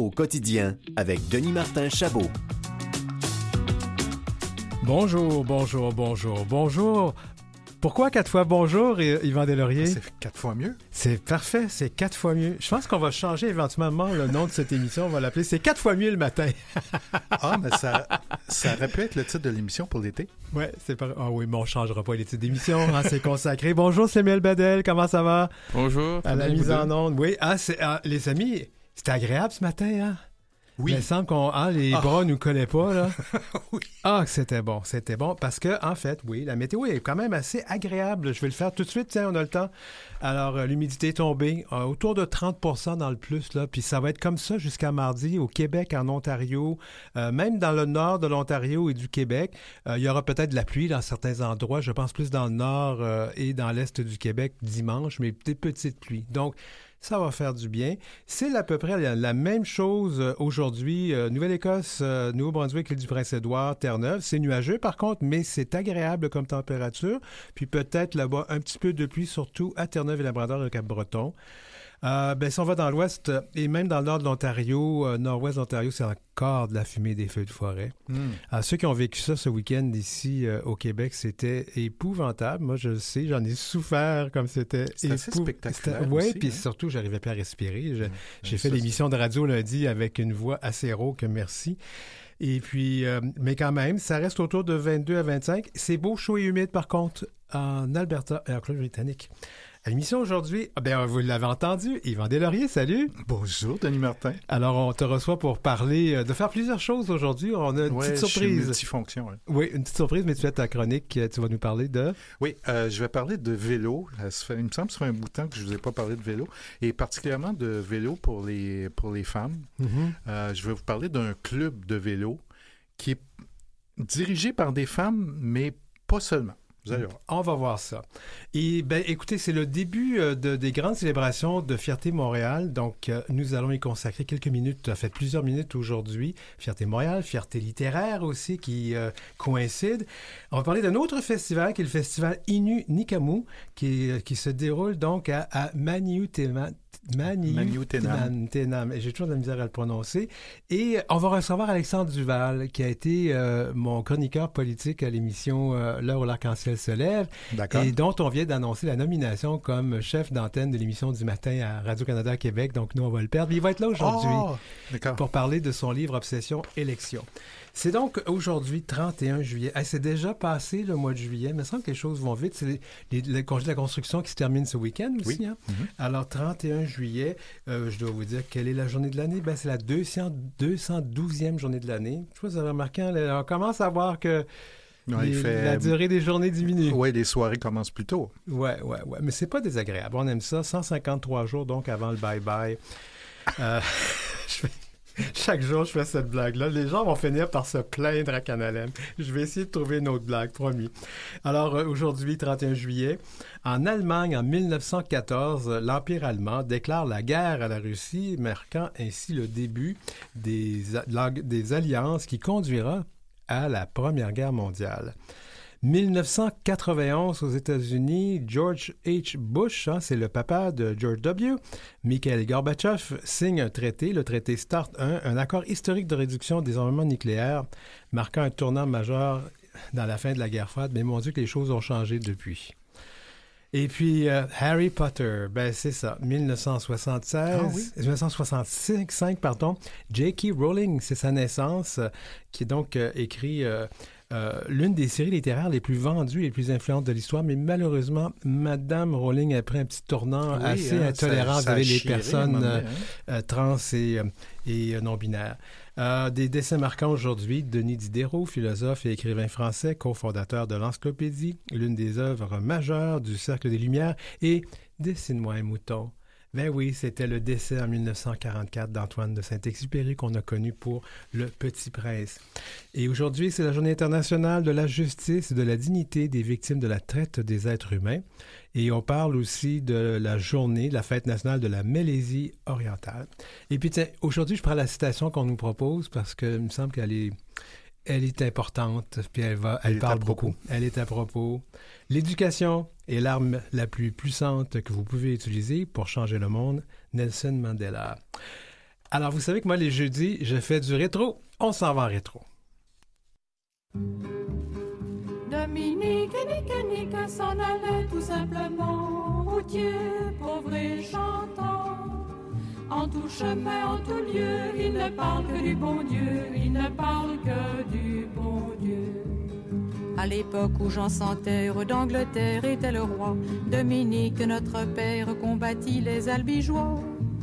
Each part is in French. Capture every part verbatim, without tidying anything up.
au quotidien avec Denis Martin Chabot. Bonjour, bonjour, bonjour, bonjour. Pourquoi quatre fois bonjour, Yvan Deslauriers? C'est quatre fois mieux. C'est parfait, c'est quatre fois mieux. Je pense qu'on va changer éventuellement le nom de cette émission. On va l'appeler « C'est quatre fois mieux le matin ». Ah, mais ça, ça aurait pu être le titre de l'émission pour l'été. Oui, c'est pas... Ah oui, mais on ne changera pas les titres d'émission. Hein, c'est consacré. Bonjour, Samuel Badel, comment ça va? Bonjour. À la mise en onde. Oui, ah, c'est, ah, les amis, c'était agréable ce matin, hein? Oui. Il me semble qu'on ah, les ah. bras nous collaient pas, là. Oui. Ah, c'était bon, c'était bon. Parce que, en fait, oui, la météo est quand même assez agréable. Je vais le faire tout de suite, tiens, on a le temps. Alors, euh, l'humidité est tombée euh, autour de trente pour cent dans le plus, là. Puis ça va être comme ça jusqu'à mardi au Québec, en Ontario, euh, même dans le nord de l'Ontario et du Québec. Euh, il y aura peut-être de la pluie dans certains endroits. Je pense plus dans le nord euh, et dans l'est du Québec dimanche, mais des petites pluies. Donc, ça va faire du bien. C'est à peu près la, la même chose aujourd'hui. Euh, Nouvelle-Écosse, euh, Nouveau-Brunswick, l'Île-du-Prince-Édouard, Terre-Neuve. C'est nuageux par contre, mais c'est agréable comme température. Puis peut-être là-bas un petit peu de pluie, surtout à Terre-Neuve et Labrador et Cap-Breton. Euh, ben, si on va dans l'ouest et même dans le nord de l'Ontario, euh, nord-ouest de l'Ontario, c'est encore de la fumée des feux de forêt. Mm. Alors, ceux qui ont vécu ça ce week-end ici euh, au Québec, c'était épouvantable. Moi, je le sais, j'en ai souffert comme c'était. C'était assez spectaculaire. Oui, puis hein? surtout, j'arrivais pas à respirer. Je, mm. J'ai ça, fait l'émission de radio lundi avec une voix assez rauque, merci. Et puis, euh, mais quand même, ça reste autour de vingt-deux à vingt-cinq. C'est beau, chaud et humide, par contre, en Alberta et en Colombie-Britannique. À l'émission aujourd'hui, ah ben, vous l'avez entendu, Yvan Deslauriers, salut! Bonjour, Denis Martin. Alors, on te reçoit pour parler de faire plusieurs choses aujourd'hui. On a une ouais, petite surprise. Je suis multifonction. Ouais. Oui, une petite surprise, mais tu fais ta chronique, tu vas nous parler de... Oui, euh, je vais parler de vélo. Ça fait, il me semble que ça fait un bout de temps que je ne vous ai pas parlé de vélo, et particulièrement de vélo pour les, pour les femmes. Mm-hmm. Euh, je vais vous parler d'un club de vélo qui est dirigé par des femmes, mais pas seulement. Vous allez voir. On va voir ça. Et ben, écoutez, c'est le début euh, de, des grandes célébrations de Fierté Montréal. Donc, euh, nous allons y consacrer quelques minutes, en fait plusieurs minutes aujourd'hui. Fierté Montréal, Fierté littéraire aussi qui euh, coïncide. On va parler d'un autre festival qui est le festival Innu Nikamu qui, euh, qui se déroule donc à, à Manioutéman. Maniouténam. J'ai toujours de la misère à le prononcer. Et on va recevoir Alexandre Duval, qui a été euh, mon chroniqueur politique à l'émission euh, L'heure où l'arc-en-ciel se lève, D'accord. Et dont on vient d'annoncer la nomination comme chef d'antenne de l'émission du matin à Radio-Canada Québec. Donc, nous, on va le perdre. Mais il va être là aujourd'hui oh, pour parler de son livre Obsession Élection. C'est donc aujourd'hui, trente et un juillet. Hey, c'est déjà passé le mois de juillet. Il me semble que les choses vont vite. C'est les, les, les congés de la construction qui se terminent ce week-end aussi. Oui. Hein? Mm-hmm. Alors, trente et un juillet, euh, je dois vous dire quelle est la journée de l'année. Ben, c'est la deux cent douzième journée de l'année. Je sais pas si vous avez remarqué, on commence à voir que ouais, les, il fait... la durée des journées diminue. Oui, les soirées commencent plus tôt. Oui, oui, oui. Mais c'est pas désagréable. On aime ça. cent cinquante-trois jours, donc, avant le bye-bye. Euh, je fais... Chaque jour, je fais cette blague-là. Les gens vont finir par se plaindre à Canal M. Je vais essayer de trouver une autre blague, promis. Alors, euh, aujourd'hui, trente et un juillet, en Allemagne, en mille neuf cent quatorze, l'Empire allemand déclare la guerre à la Russie, marquant ainsi le début des, la, des alliances qui conduira à la Première Guerre mondiale. mille neuf cent quatre-vingt-onze aux États-Unis, George H. Bush, hein, c'est le papa de George W. Mikhail Gorbatchev signe un traité, le traité START un, un accord historique de réduction des armements nucléaires, marquant un tournant majeur dans la fin de la guerre froide. Mais mon Dieu que les choses ont changé depuis. Et puis, euh, Harry Potter, ben c'est ça, mille neuf cent soixante-seize, ah, oui? mille neuf cent soixante-cinq, pardon, J K. Rowling, c'est sa naissance, euh, qui est donc euh, écrit... Euh, Euh, l'une des séries littéraires les plus vendues et les plus influentes de l'histoire, mais malheureusement, Madame Rowling a pris un petit tournant oui, assez hein, intolérant avec les personnes euh, hein. euh, trans et, euh, et euh, non-binaires. Euh, des décès marquants aujourd'hui, Denis Diderot, philosophe et écrivain français, cofondateur de l'Encyclopédie, l'une des œuvres majeures du Cercle des Lumières, et Dessine-moi un mouton. Ben oui, c'était le décès en mille neuf cent quarante-quatre d'Antoine de Saint-Exupéry qu'on a connu pour Le Petit Prince. Et aujourd'hui, c'est la Journée internationale de la justice et de la dignité des victimes de la traite des êtres humains. Et on parle aussi de la journée, de la fête nationale de la Malaisie orientale. Et puis, tiens, aujourd'hui, je prends la citation qu'on nous propose parce qu'il me semble qu'elle est... Elle est importante, puis elle, va, elle, elle parle beaucoup. Elle est à propos. L'éducation est l'arme la plus puissante que vous pouvez utiliser pour changer le monde. Nelson Mandela. Alors, vous savez que moi, les jeudis, je fais du rétro. On s'en va en rétro. Dominique, nique, nique, s'en allait tout simplement, routier, pauvre et chantant. En tout chemin, en tout lieu, il ne parle que du bon Dieu, il ne parle que du bon Dieu. À l'époque où Jean sans terre d'Angleterre était le roi, Dominique, notre père, combattit les albigeois.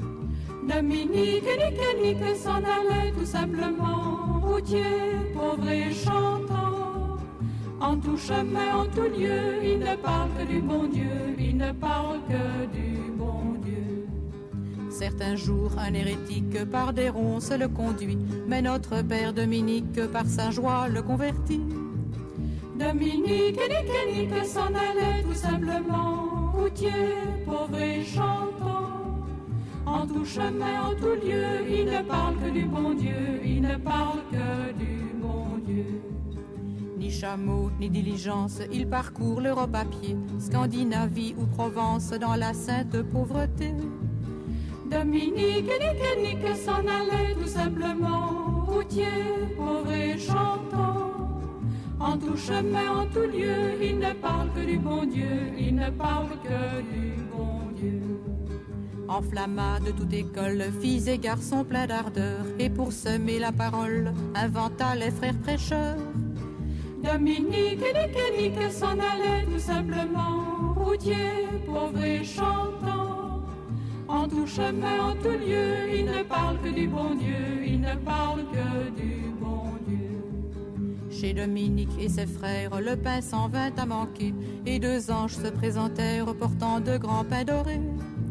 Dominique, nique, nique, s'en allait tout simplement, routier, pauvre et chantant. En tout chemin, en tout lieu, il ne parle que du bon Dieu, il ne parle que du bon Dieu. Certains jours, un hérétique par des ronces le conduit, mais notre père Dominique, par sa joie, le convertit. Dominique, nique, nique, s'en allait tout simplement, routier, pauvre et chantant. En tout chemin, en tout lieu, il ne parle que du bon Dieu, il ne parle que du bon Dieu. Ni chameau, ni diligence, il parcourt l'Europe à pied, Scandinavie ou Provence, dans la sainte pauvreté. Dominique, nique, nique, s'en allait tout simplement, routier, pauvre et chantant. En tout chemin, en tout lieu, il ne parle que du bon Dieu, il ne parle que du bon Dieu. Enflamma de toute école, filles et garçons pleins d'ardeur, et pour semer la parole, inventa les frères prêcheurs. Dominique, nique, nique, s'en allait tout simplement, routier, pauvre et chantant. En tout chemin, en tout lieu, il ne parle que du bon Dieu, il ne parle que du bon Dieu. Chez Dominique et ses frères, le pain s'en vint à manquer, et deux anges se présentèrent portant de grands pains dorés.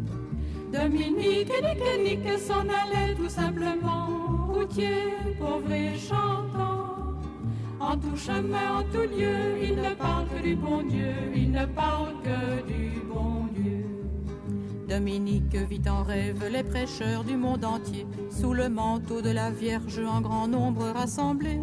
Dominique, nique, nique, s'en allait tout simplement, routier, pauvre et chantant. En tout chemin, en tout lieu, il ne parle que du bon Dieu, il ne parle que du bon Dieu. Dominique vit en rêve les prêcheurs du monde entier, sous le manteau de la Vierge en grand nombre rassemblés.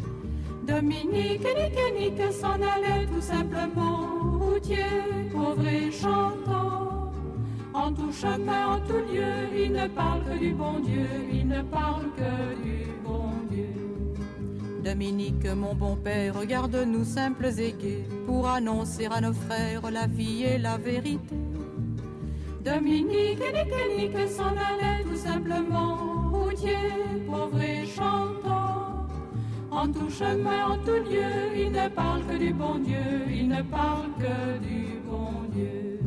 Dominique, nique, nique, s'en allait tout simplement, routier, pauvre et chantant. En tout chemin, en tout lieu, il ne parle que du bon Dieu, il ne parle que du bon Dieu. Dominique, mon bon père, regarde-nous simples et gais, pour annoncer à nos frères la vie et la vérité. Dominique, nique, nique, s'en allait tout simplement, routier, pauvre et chantant. En tout chemin, en tout lieu, il ne parle que du bon Dieu, il ne parle que du bon Dieu.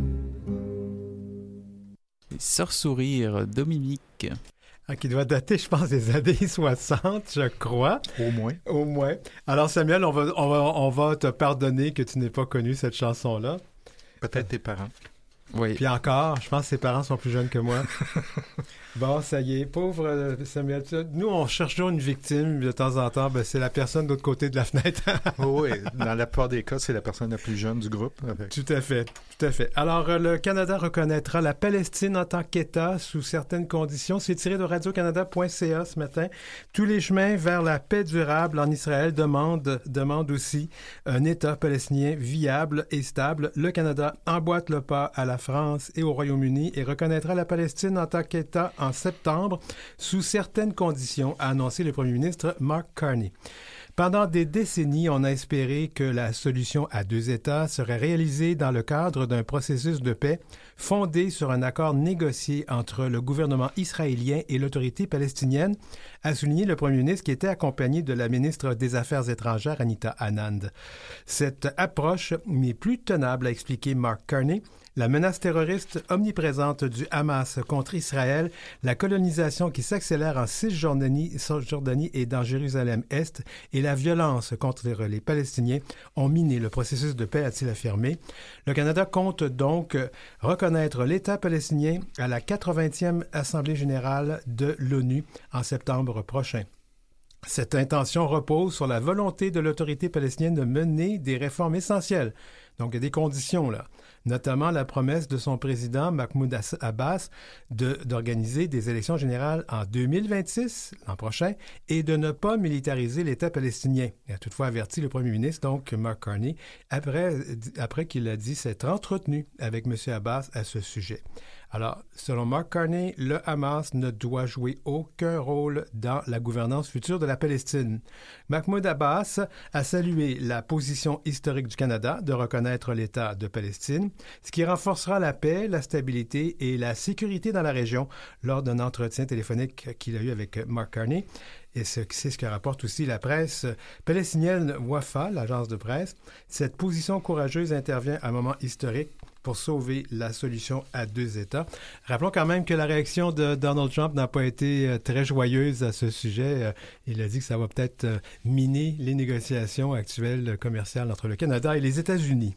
Sort sourire, Dominique. Ah, qui doit dater, je pense, des années soixante, je crois. Au moins. Au moins. Alors, Samuel, on va, on va, on va te pardonner que tu n'aies pas connu cette chanson-là. Peut-être tes parents. Oui. Puis encore, je pense que ses parents sont plus jeunes que moi. Bon, ça y est, pauvre Samuel. Nous, on cherche toujours une victime de temps en temps. Ben, c'est la personne de l'autre côté de la fenêtre. Oui, dans la plupart des cas, c'est la personne la plus jeune du groupe. Avec... Tout à fait, tout à fait. Alors, le Canada reconnaîtra la Palestine en tant qu'État sous certaines conditions. C'est tiré de radio canada point c a ce matin. Tous les chemins vers la paix durable en Israël demandent, demandent aussi un État palestinien viable et stable. Le Canada emboîte le pas à la France et au Royaume-Uni et reconnaîtra la Palestine en tant qu'État en septembre, sous certaines conditions, a annoncé le premier ministre Mark Carney. Pendant des décennies, on a espéré que la solution à deux États serait réalisée dans le cadre d'un processus de paix fondé sur un accord négocié entre le gouvernement israélien et l'autorité palestinienne, a souligné le premier ministre qui était accompagné de la ministre des Affaires étrangères, Anita Anand. Cette approche n'est plus tenable, a expliqué Mark Carney. La menace terroriste omniprésente du Hamas contre Israël, la colonisation qui s'accélère en Cisjordanie Jordanie et dans Jérusalem-Est et la violence contre les Palestiniens ont miné le processus de paix, a-t-il affirmé. Le Canada compte donc reconnaître l'État palestinien à la quatre-vingtième Assemblée générale de l'ONU en septembre prochain. Cette intention repose sur la volonté de l'autorité palestinienne de mener des réformes essentielles Donc, il y a des conditions, là. Notamment la promesse de son président, Mahmoud Abbas, de, d'organiser des élections générales en deux mille vingt-six, l'an prochain, et de ne pas militariser l'État palestinien. Il a toutefois averti le premier ministre, donc Mark Carney, après, après qu'il a dit s'être entretenu avec M. Abbas à ce sujet. Alors, selon Mark Carney, le Hamas ne doit jouer aucun rôle dans la gouvernance future de la Palestine. Mahmoud Abbas a salué la position historique du Canada de reconnaître l'État de Palestine, ce qui renforcera la paix, la stabilité et la sécurité dans la région lors d'un entretien téléphonique qu'il a eu avec Mark Carney. Et c'est ce que rapporte aussi la presse palestinienne Wafa, l'agence de presse. Cette position courageuse intervient à un moment historique pour sauver la solution à deux États. Rappelons quand même que la réaction de Donald Trump n'a pas été très joyeuse à ce sujet. Il a dit que ça va peut-être miner les négociations actuelles commerciales entre le Canada et les États-Unis.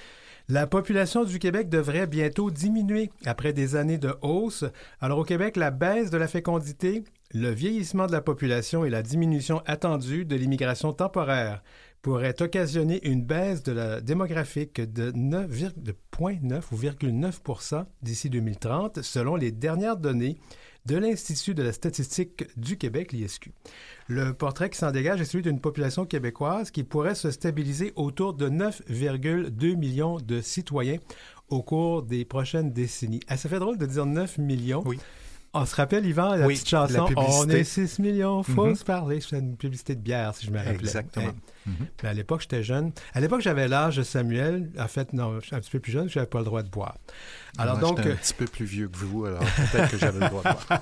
La population du Québec devrait bientôt diminuer après des années de hausse. Alors au Québec, la baisse de la fécondité, le vieillissement de la population et la diminution attendue de l'immigration temporaire pourrait occasionner une baisse de la démographique de, neuf, de zéro virgule neuf ou zéro virgule neuf pour cent d'ici deux mille trente, selon les dernières données de l'Institut de la statistique du Québec, l'I S Q. Le portrait qui s'en dégage est celui d'une population québécoise qui pourrait se stabiliser autour de neuf virgule deux millions de citoyens au cours des prochaines décennies. Ah, ça fait drôle de dire neuf millions. Oui. On se rappelle, Yvan, la oui, petite chanson la « On est six millions, faut mm-hmm. se parler ». C'est une publicité de bière, si je me rappelle. Exactement. Hein? Mm-hmm. Mais à l'époque, j'étais jeune. À l'époque, j'avais l'âge de Samuel. En fait, non, je suis un petit peu plus jeune, je n'avais pas le droit de boire. Alors Moi, donc, j'étais un petit peu plus vieux que vous, alors peut-être que j'avais le droit de boire.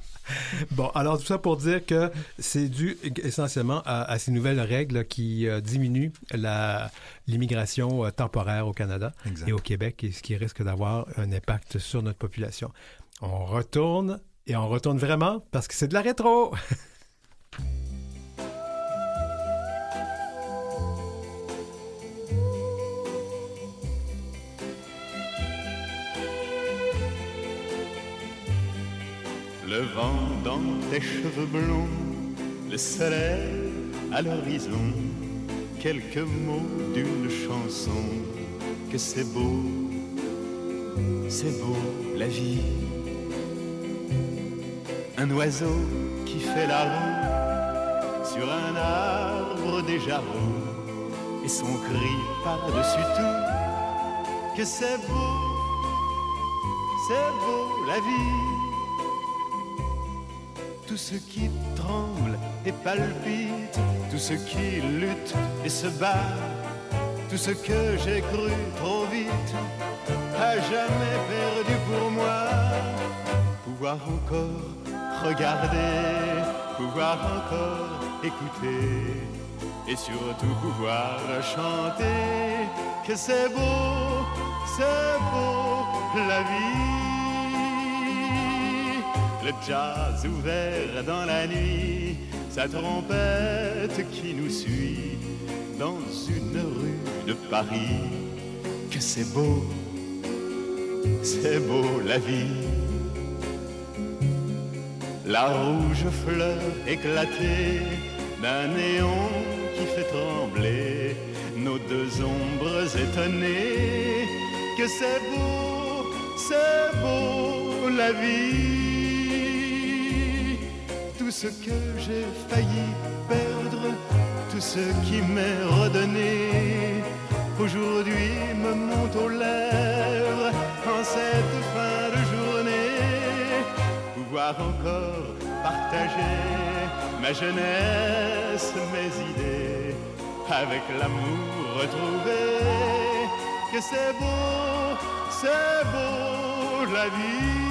Bon, alors tout ça pour dire que c'est dû essentiellement à, à ces nouvelles règles qui euh, diminuent la, l'immigration euh, temporaire au Canada exact. Et au Québec, et ce qui risque d'avoir un impact sur notre population. On retourne, et on retourne vraiment, parce que c'est de la rétro! Le vent dans tes cheveux blonds, le soleil à l'horizon, quelques mots d'une chanson, que c'est beau, c'est beau la vie. Un oiseau qui fait la roue sur un arbre déjà roux, et son cri par-dessus tout, que c'est beau, c'est beau la vie. Tout ce qui tremble et palpite, tout ce qui lutte et se bat, tout ce que j'ai cru trop vite, à jamais perdu pour moi. Pouvoir encore regarder, pouvoir encore écouter, et surtout pouvoir chanter, que c'est beau, c'est beau la vie. Le jazz ouvert dans la nuit, sa trompette qui nous suit dans une rue de Paris. Que c'est beau, c'est beau la vie. La rouge fleur éclatée d'un néon qui fait trembler nos deux ombres étonnées. Que c'est beau, c'est beau la vie. Tout ce que j'ai failli perdre, tout ce qui m'est redonné, aujourd'hui me monte aux lèvres en cette fin de journée. Pouvoir encore partager ma jeunesse, mes idées, avec l'amour retrouvé. Que c'est beau, c'est beau la vie.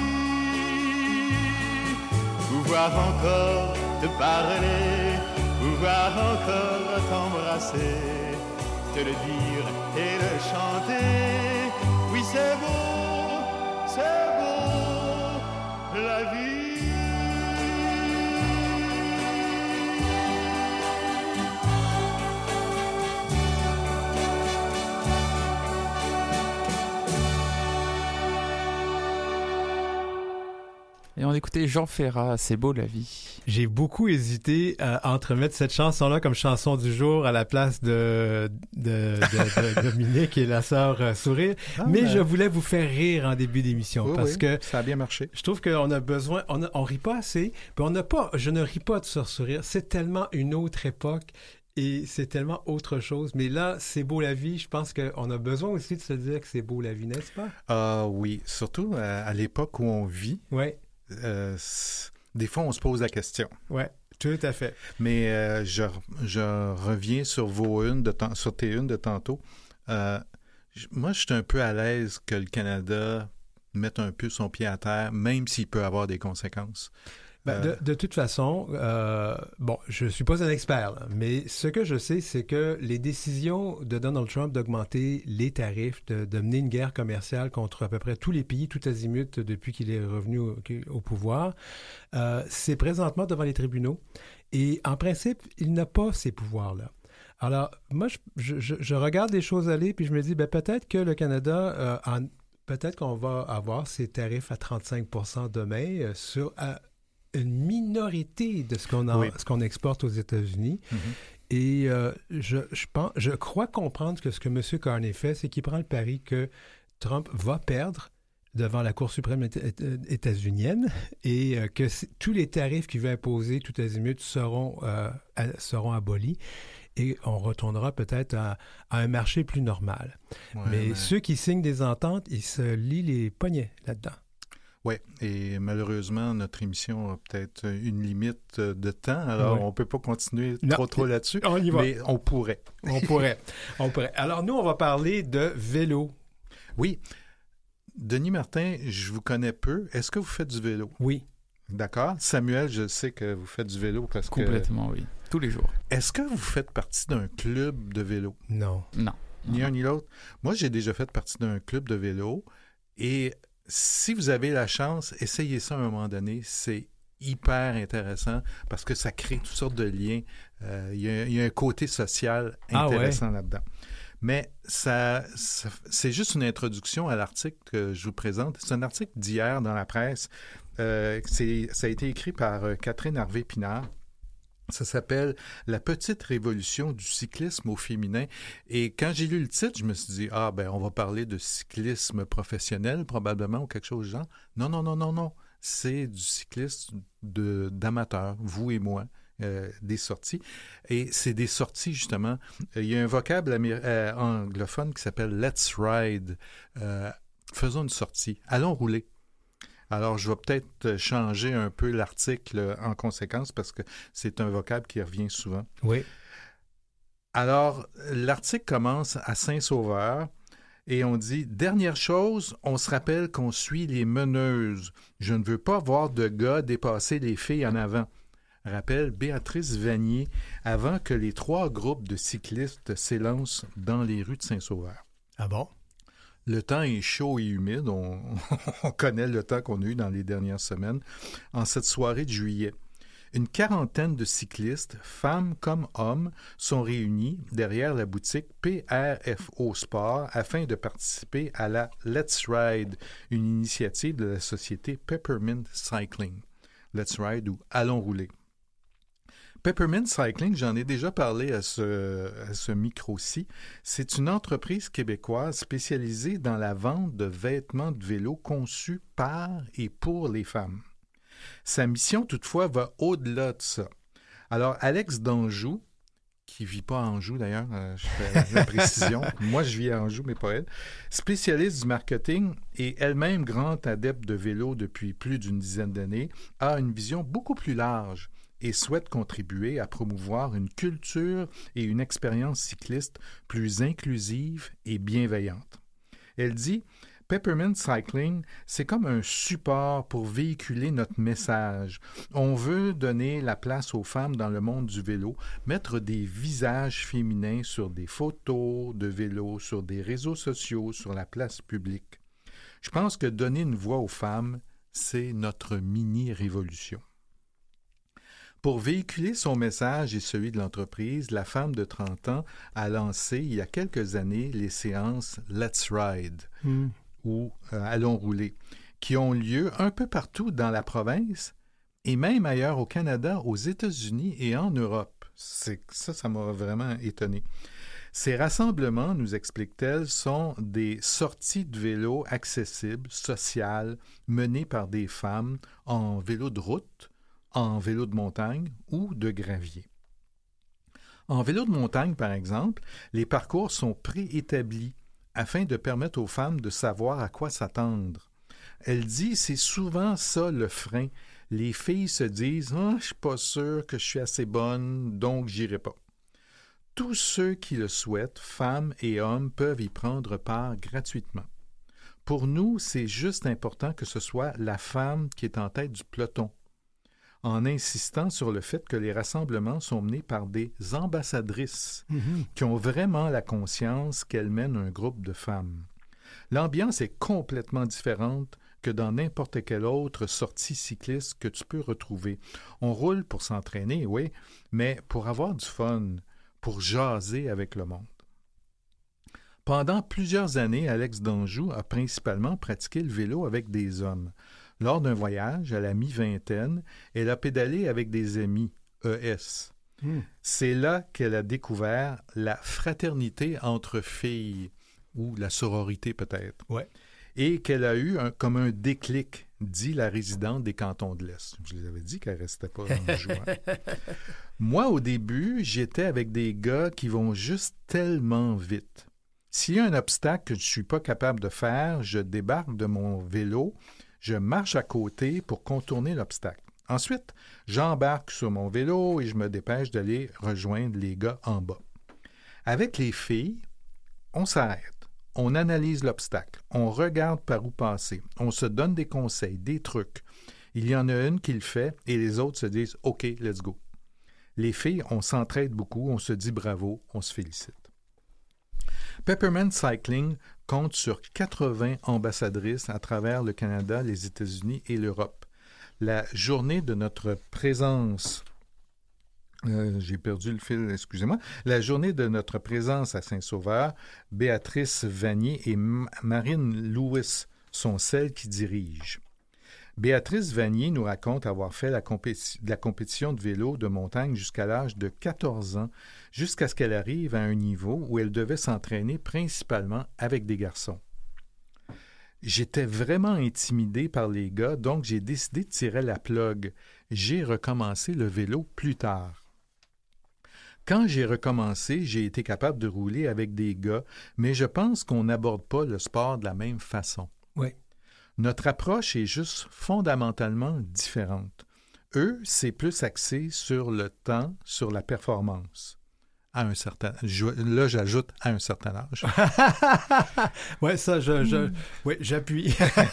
Pouvoir encore te parler, pouvoir encore t'embrasser, te le dire et le chanter. Oui, c'est beau, c'est beau la vie. Et on écoutait Jean Ferrat, C'est beau la vie. J'ai beaucoup hésité à entremettre cette chanson-là comme chanson du jour à la place de, de, de, de Dominique et la sœur euh, Sourire. Ah, mais ben... je voulais vous faire rire en début d'émission oui, parce oui, que ça a bien marché. Je trouve qu'on a besoin, on, a, on rit pas assez, puis on n'a pas, je ne ris pas de Sœur Sourire. C'est tellement une autre époque. Et c'est tellement autre chose. Mais là, c'est beau la vie. Je pense qu'on a besoin aussi de se dire que c'est beau la vie, n'est-ce pas? Ah euh, oui, surtout à, à l'époque où on vit. Oui. Euh, des fois, on se pose la question. Oui, tout à fait. Mais euh, je, je reviens sur vos unes, de t- sur tes unes de tantôt. Euh, j- moi, je suis un peu à l'aise que le Canada mette un peu son pied à terre, même s'il peut avoir des conséquences. Ben, de, de toute façon, euh, bon, je ne suis pas un expert, là, mais ce que je sais, c'est que les décisions de Donald Trump d'augmenter les tarifs, de, de mener une guerre commerciale contre à peu près tous les pays, tout azimut, depuis qu'il est revenu au, au pouvoir, euh, c'est présentement devant les tribunaux. Et en principe, il n'a pas ces pouvoirs-là. Alors, moi, je, je, je regarde les choses aller, puis je me dis, ben, peut-être que le Canada, euh, en, peut-être qu'on va avoir ces tarifs à trente-cinq pour cent demain euh, sur... À, une minorité de ce qu'on, en, oui. ce qu'on exporte aux États-Unis. Mm-hmm. Et euh, je, je, pense, je crois comprendre que ce que M. Carney fait, c'est qu'il prend le pari que Trump va perdre devant la Cour suprême états-unienne et euh, que tous les tarifs qu'il veut imposer tout azimut seront, euh, à, seront abolis. Et on retournera peut-être à, à un marché plus normal. Ouais, mais, mais ceux qui signent des ententes, ils se lient les poignets là-dedans. Oui, et malheureusement, notre émission a peut-être une limite de temps, alors oui. on ne peut pas continuer non, trop, trop là-dessus, on y va. Mais on pourrait. On pourrait, on pourrait. Alors, nous, on va parler de vélo. Oui. Denis Martin, je vous connais peu. Est-ce que vous faites du vélo? Oui. D'accord. Samuel, je sais que vous faites du vélo parce que... Complètement, oui. Tous les jours. Est-ce que vous faites partie d'un club de vélo? Non. Non. Ni un ni l'autre. Moi, j'ai déjà fait partie d'un club de vélo et... Si vous avez la chance, essayez ça à un moment donné. C'est hyper intéressant parce que ça crée toutes sortes de liens. Euh, il y a, il y a un côté social intéressant ah ouais. là-dedans. Mais ça, ça, c'est juste une introduction à l'article que je vous présente. C'est un article d'hier dans la presse. Euh, c'est, ça a été écrit par euh, Catherine Harvey-Pinard. Ça s'appelle « La petite révolution du cyclisme au féminin ». Et quand j'ai lu le titre, je me suis dit « Ah, ben on va parler de cyclisme professionnel probablement ou quelque chose de genre. » Non, non, non, non, non. C'est du cyclisme de, d'amateurs, vous et moi, euh, des sorties. Et c'est des sorties, justement. Il y a un vocable améri- euh, anglophone qui s'appelle « Let's ride euh, ». Faisons une sortie. Allons rouler. Alors, je vais peut-être changer un peu l'article en conséquence parce que c'est un vocable qui revient souvent. Oui. Alors, l'article commence à Saint-Sauveur et on dit « Dernière chose, on se rappelle qu'on suit les meneuses. Je ne veux pas voir de gars dépasser les filles en avant. » Rappelle Béatrice Vanier avant que les trois groupes de cyclistes s'élancent dans les rues de Saint-Sauveur. Ah bon? Le temps est chaud et humide. On, on connaît le temps qu'on a eu dans les dernières semaines. En cette soirée de juillet, une quarantaine de cyclistes, femmes comme hommes, sont réunis derrière la boutique P R F O Sport afin de participer à la Let's Ride, une initiative de la société Peppermint Cycling. Let's Ride ou Allons rouler. Peppermint Cycling, j'en ai déjà parlé à ce, à ce micro-ci. C'est une entreprise québécoise spécialisée dans la vente de vêtements de vélo conçus par et pour les femmes. Sa mission, toutefois, va au-delà de ça. Alors, Alex d'Anjou, qui ne vit pas à Anjou d'ailleurs, euh, je fais la précision, moi je vis à Anjou, mais pas elle, spécialiste du marketing et elle-même grande adepte de vélo depuis plus d'une dizaine d'années, a une vision beaucoup plus large et souhaite contribuer à promouvoir une culture et une expérience cycliste plus inclusive et bienveillante. Elle dit « Peppermint Cycling, c'est comme un support pour véhiculer notre message. On veut donner la place aux femmes dans le monde du vélo, mettre des visages féminins sur des photos de vélo, sur des réseaux sociaux, sur la place publique. Je pense que donner une voix aux femmes, c'est notre mini-révolution. » Pour véhiculer son message et celui de l'entreprise, la femme de trente ans a lancé il y a quelques années les séances Let's Ride mm. ou euh, Allons rouler, qui ont lieu un peu partout dans la province et même ailleurs au Canada, aux États-Unis et en Europe. C'est, ça, ça m'a vraiment étonné. Ces rassemblements, nous explique-t-elle, sont des sorties de vélo accessibles, sociales, menées par des femmes en vélo de route, en vélo de montagne ou de gravier. En vélo de montagne, par exemple, les parcours sont préétablis afin de permettre aux femmes de savoir à quoi s'attendre. Elle dit, c'est souvent ça le frein. Les filles se disent « Ah, je suis pas sûre que je suis assez bonne, donc j'irai pas ». Tous ceux qui le souhaitent, femmes et hommes, peuvent y prendre part gratuitement. Pour nous, c'est juste important que ce soit la femme qui est en tête du peloton, en insistant sur le fait que les rassemblements sont menés par des ambassadrices mm-hmm. qui ont vraiment la conscience qu'elles mènent un groupe de femmes. L'ambiance est complètement différente que dans n'importe quelle autre sortie cycliste que tu peux retrouver. On roule pour s'entraîner, oui, mais pour avoir du fun, pour jaser avec le monde. Pendant plusieurs années, Alex Danjou a principalement pratiqué le vélo avec des hommes. Lors d'un voyage, à la mi-vingtaine, elle a pédalé avec des amis, E S. Mm. C'est là qu'elle a découvert la fraternité entre filles, ou la sororité peut-être, ouais. et qu'elle a eu un, comme un déclic, dit la résidente des Cantons de l'Est. Je les avais dit qu'elle ne restait pas en jouant. Moi, au début, j'étais avec des gars qui vont juste tellement vite. S'il y a un obstacle que je ne suis pas capable de faire, je débarque de mon vélo, je marche à côté pour contourner l'obstacle. Ensuite, j'embarque sur mon vélo et je me dépêche d'aller rejoindre les gars en bas. Avec les filles, on s'arrête, on analyse l'obstacle, on regarde par où passer, on se donne des conseils, des trucs. Il y en a une qui le fait et les autres se disent « OK, let's go ». Les filles, on s'entraide beaucoup, on se dit bravo, on se félicite. Peppermint Cycling compte sur quatre-vingts ambassadrices à travers le Canada, les États-Unis et l'Europe. La journée de notre présence, euh, j'ai perdu le fil, excusez-moi, la journée de notre présence à Saint-Sauveur, Béatrice Vanier et M- Marine Lewis sont celles qui dirigent. Béatrice Vanier nous raconte avoir fait la, compéti- la compétition de vélo de montagne jusqu'à l'âge de quatorze ans, jusqu'à ce qu'elle arrive à un niveau où elle devait s'entraîner principalement avec des garçons. J'étais vraiment intimidé par les gars, donc j'ai décidé de tirer la plug. J'ai recommencé le vélo plus tard. Quand j'ai recommencé, j'ai été capable de rouler avec des gars, mais je pense qu'on n'aborde pas le sport de la même façon. Oui. Notre approche est juste fondamentalement différente. Eux, c'est plus axé sur le temps, sur la performance. À un certain, je, là, j'ajoute à un certain âge. Oui, ça, je, je, oui, j'appuie.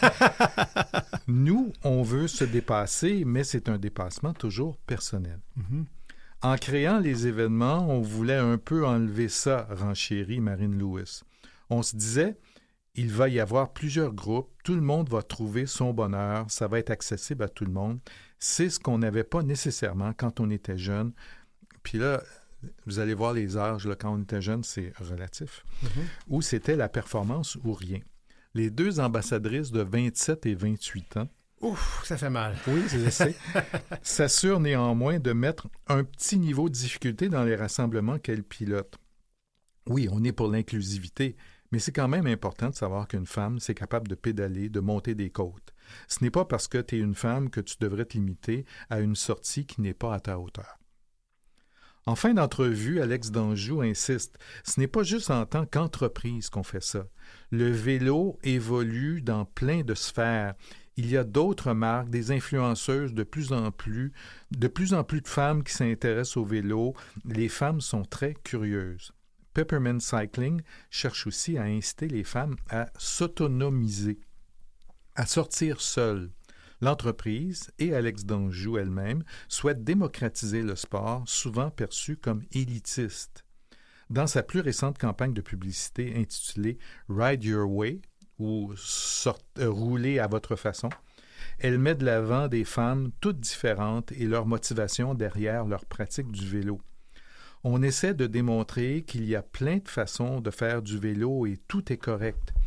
Nous, on veut se dépasser, mais c'est un dépassement toujours personnel. Mm-hmm. En créant les événements, on voulait un peu enlever ça, renchérit Marine Lewis. On se disait, il va y avoir plusieurs groupes, tout le monde va trouver son bonheur, ça va être accessible à tout le monde. C'est ce qu'on n'avait pas nécessairement quand on était jeune. Puis là, vous allez voir les âges, là, quand on était jeune, c'est relatif. Mm-hmm. Où c'était la performance ou rien. Les deux ambassadrices de vingt-sept et vingt-huit ans, ouf, ça fait mal. Oui, je sais. S'assurent néanmoins de mettre un petit niveau de difficulté dans les rassemblements qu'elles pilotent. Oui, on est pour l'inclusivité, mais c'est quand même important de savoir qu'une femme, c'est capable de pédaler, de monter des côtes. Ce n'est pas parce que tu es une femme que tu devrais te limiter à une sortie qui n'est pas à ta hauteur. En fin d'entrevue, Alex Danjou insiste, ce n'est pas juste en tant qu'entreprise qu'on fait ça. Le vélo évolue dans plein de sphères. Il y a d'autres marques, des influenceuses de plus en plus, de plus en plus de femmes qui s'intéressent au vélo. Les femmes sont très curieuses. Peppermint Cycling cherche aussi à inciter les femmes à s'autonomiser, à sortir seules. L'entreprise et Alex Danjou elle-même souhaitent démocratiser le sport, souvent perçu comme élitiste. Dans sa plus récente campagne de publicité intitulée « Ride Your Way » ou sort, euh, « Rouler à votre façon », elle met de l'avant des femmes toutes différentes et leur motivation derrière leur pratique du vélo. On essaie de démontrer qu'il y a plein de façons de faire du vélo et tout est correct.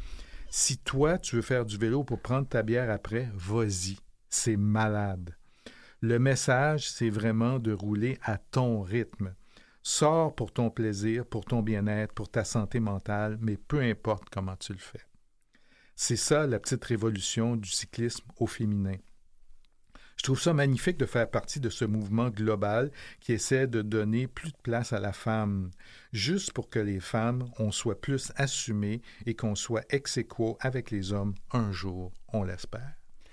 Si toi, tu veux faire du vélo pour prendre ta bière après, vas-y. C'est malade. Le message, c'est vraiment de rouler à ton rythme. Sors pour ton plaisir, pour ton bien-être, pour ta santé mentale, mais peu importe comment tu le fais. C'est ça la petite révolution du cyclisme au féminin. Je trouve ça magnifique de faire partie de ce mouvement global qui essaie de donner plus de place à la femme, juste pour que les femmes, on soit plus assumées et qu'on soit ex aequo avec les hommes un jour, on l'espère.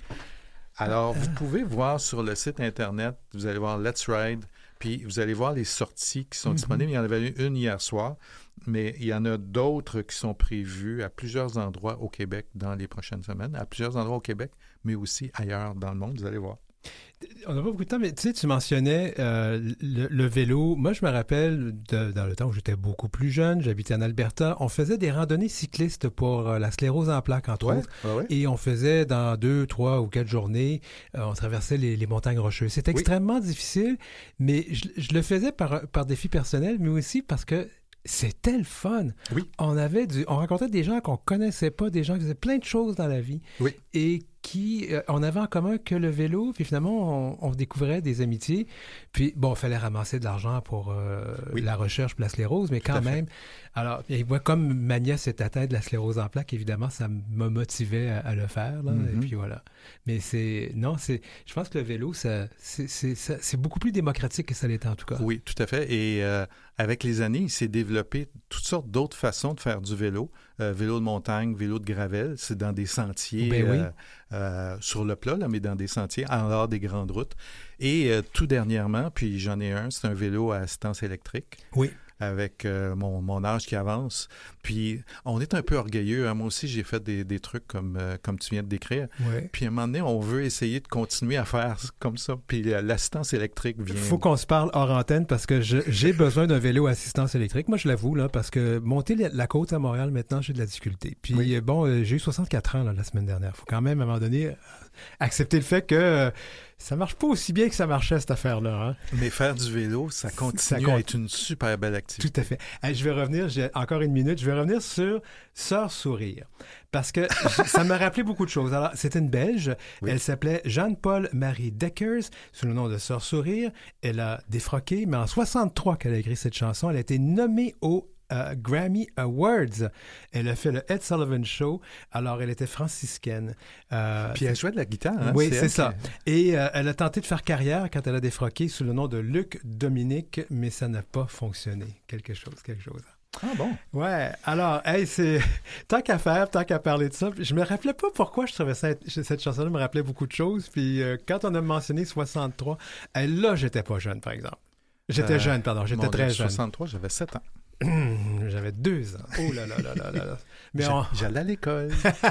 Alors, vous pouvez voir sur le site Internet, vous allez voir Let's Ride, puis vous allez voir les sorties qui sont mm-hmm. disponibles. Il y en avait une hier soir, mais il y en a d'autres qui sont prévues à plusieurs endroits au Québec dans les prochaines semaines, à plusieurs endroits au Québec, mais aussi ailleurs dans le monde, vous allez voir. On n'a pas beaucoup de temps, mais tu sais, tu mentionnais euh, le, le vélo. Moi, je me rappelle, de, dans le temps où j'étais beaucoup plus jeune, j'habitais en Alberta, on faisait des randonnées cyclistes pour euh, la sclérose en plaques, entre ouais, autres. Ouais, ouais. Et on faisait dans deux, trois ou quatre journées, euh, on traversait les, les montagnes rocheuses. C'était oui. extrêmement difficile, mais je, je le faisais par, par défi personnel, mais aussi parce que c'était le fun. Oui. On avait du, on rencontrait des gens qu'on connaissait pas, des gens qui faisaient plein de choses dans la vie. Oui. Et qui, euh, on avait en commun que le vélo, puis finalement, on, on découvrait des amitiés. Puis, bon, il fallait ramasser de l'argent pour euh, oui. la recherche pour la sclérose, mais quand même, alors, et moi, comme ma nièce est atteinte de la sclérose en plaques, évidemment, ça me motivait à, à le faire, là, mm-hmm. et puis voilà. Mais c'est, non, c'est, je pense que le vélo, ça, c'est, c'est, ça, c'est beaucoup plus démocratique que ça l'était en tout cas. Oui, tout à fait, et euh, avec les années, il s'est développé toutes sortes d'autres façons de faire du vélo. Euh, vélo de montagne, vélo de gravel, c'est dans des sentiers ben oui. euh, euh, sur le plat, là, mais dans des sentiers en dehors des grandes routes. Et euh, tout dernièrement, puis j'en ai un, c'est un vélo à assistance électrique. Oui. Avec euh, mon, mon âge qui avance. Puis, on est un peu orgueilleux. Hein? Moi aussi, j'ai fait des, des trucs comme, euh, comme tu viens de décrire. Ouais. Puis, à un moment donné, on veut essayer de continuer à faire comme ça. Puis, l'assistance électrique vient... Il faut qu'on se parle hors antenne parce que je, j'ai besoin d'un vélo à assistance électrique. Moi, je l'avoue, là, parce que monter la, la côte à Montréal, maintenant, j'ai de la difficulté. Puis, oui. bon, euh, j'ai eu soixante-quatre ans là, la semaine dernière. Il faut quand même, à un moment donné, euh, accepter le fait que... Euh, ça marche pas aussi bien que ça marchait, cette affaire-là. Hein? Mais faire du vélo, ça continue ça compte... à être une super belle activité. Tout à fait. Hey, je vais revenir, j'ai encore une minute, je vais revenir sur Sœur Sourire. Parce que ça m'a rappelé beaucoup de choses. Alors, c'était une Belge. Oui. Elle s'appelait Jeanne-Paul Marie Deckers, sous le nom de Sœur Sourire. Elle a défroqué, mais en soixante-trois qu'elle a écrit cette chanson, elle a été nommée au Uh, Grammy Awards. Elle a fait le Ed Sullivan Show. Alors, elle était franciscaine. Euh, Puis elle jouait de la guitare. Hein? Oui, c'est, c'est ça. Qui... Et euh, elle a tenté de faire carrière quand elle a défroqué sous le nom de Luc Dominique, mais ça n'a pas fonctionné. Quelque chose, quelque chose. Ah bon? Ouais. Alors, hey, c'est... tant qu'à faire, tant qu'à parler de ça, je me rappelais pas pourquoi je trouvais ça... cette chanson-là me rappelait beaucoup de choses. Puis euh, quand on a mentionné soixante-trois, hey, là, j'étais pas jeune, par exemple. J'étais euh, jeune, pardon. J'étais très jeune. soixante-trois, j'avais sept ans. J'avais deux ans. Oh là là là là là là. Mais on... J'allais à l'école.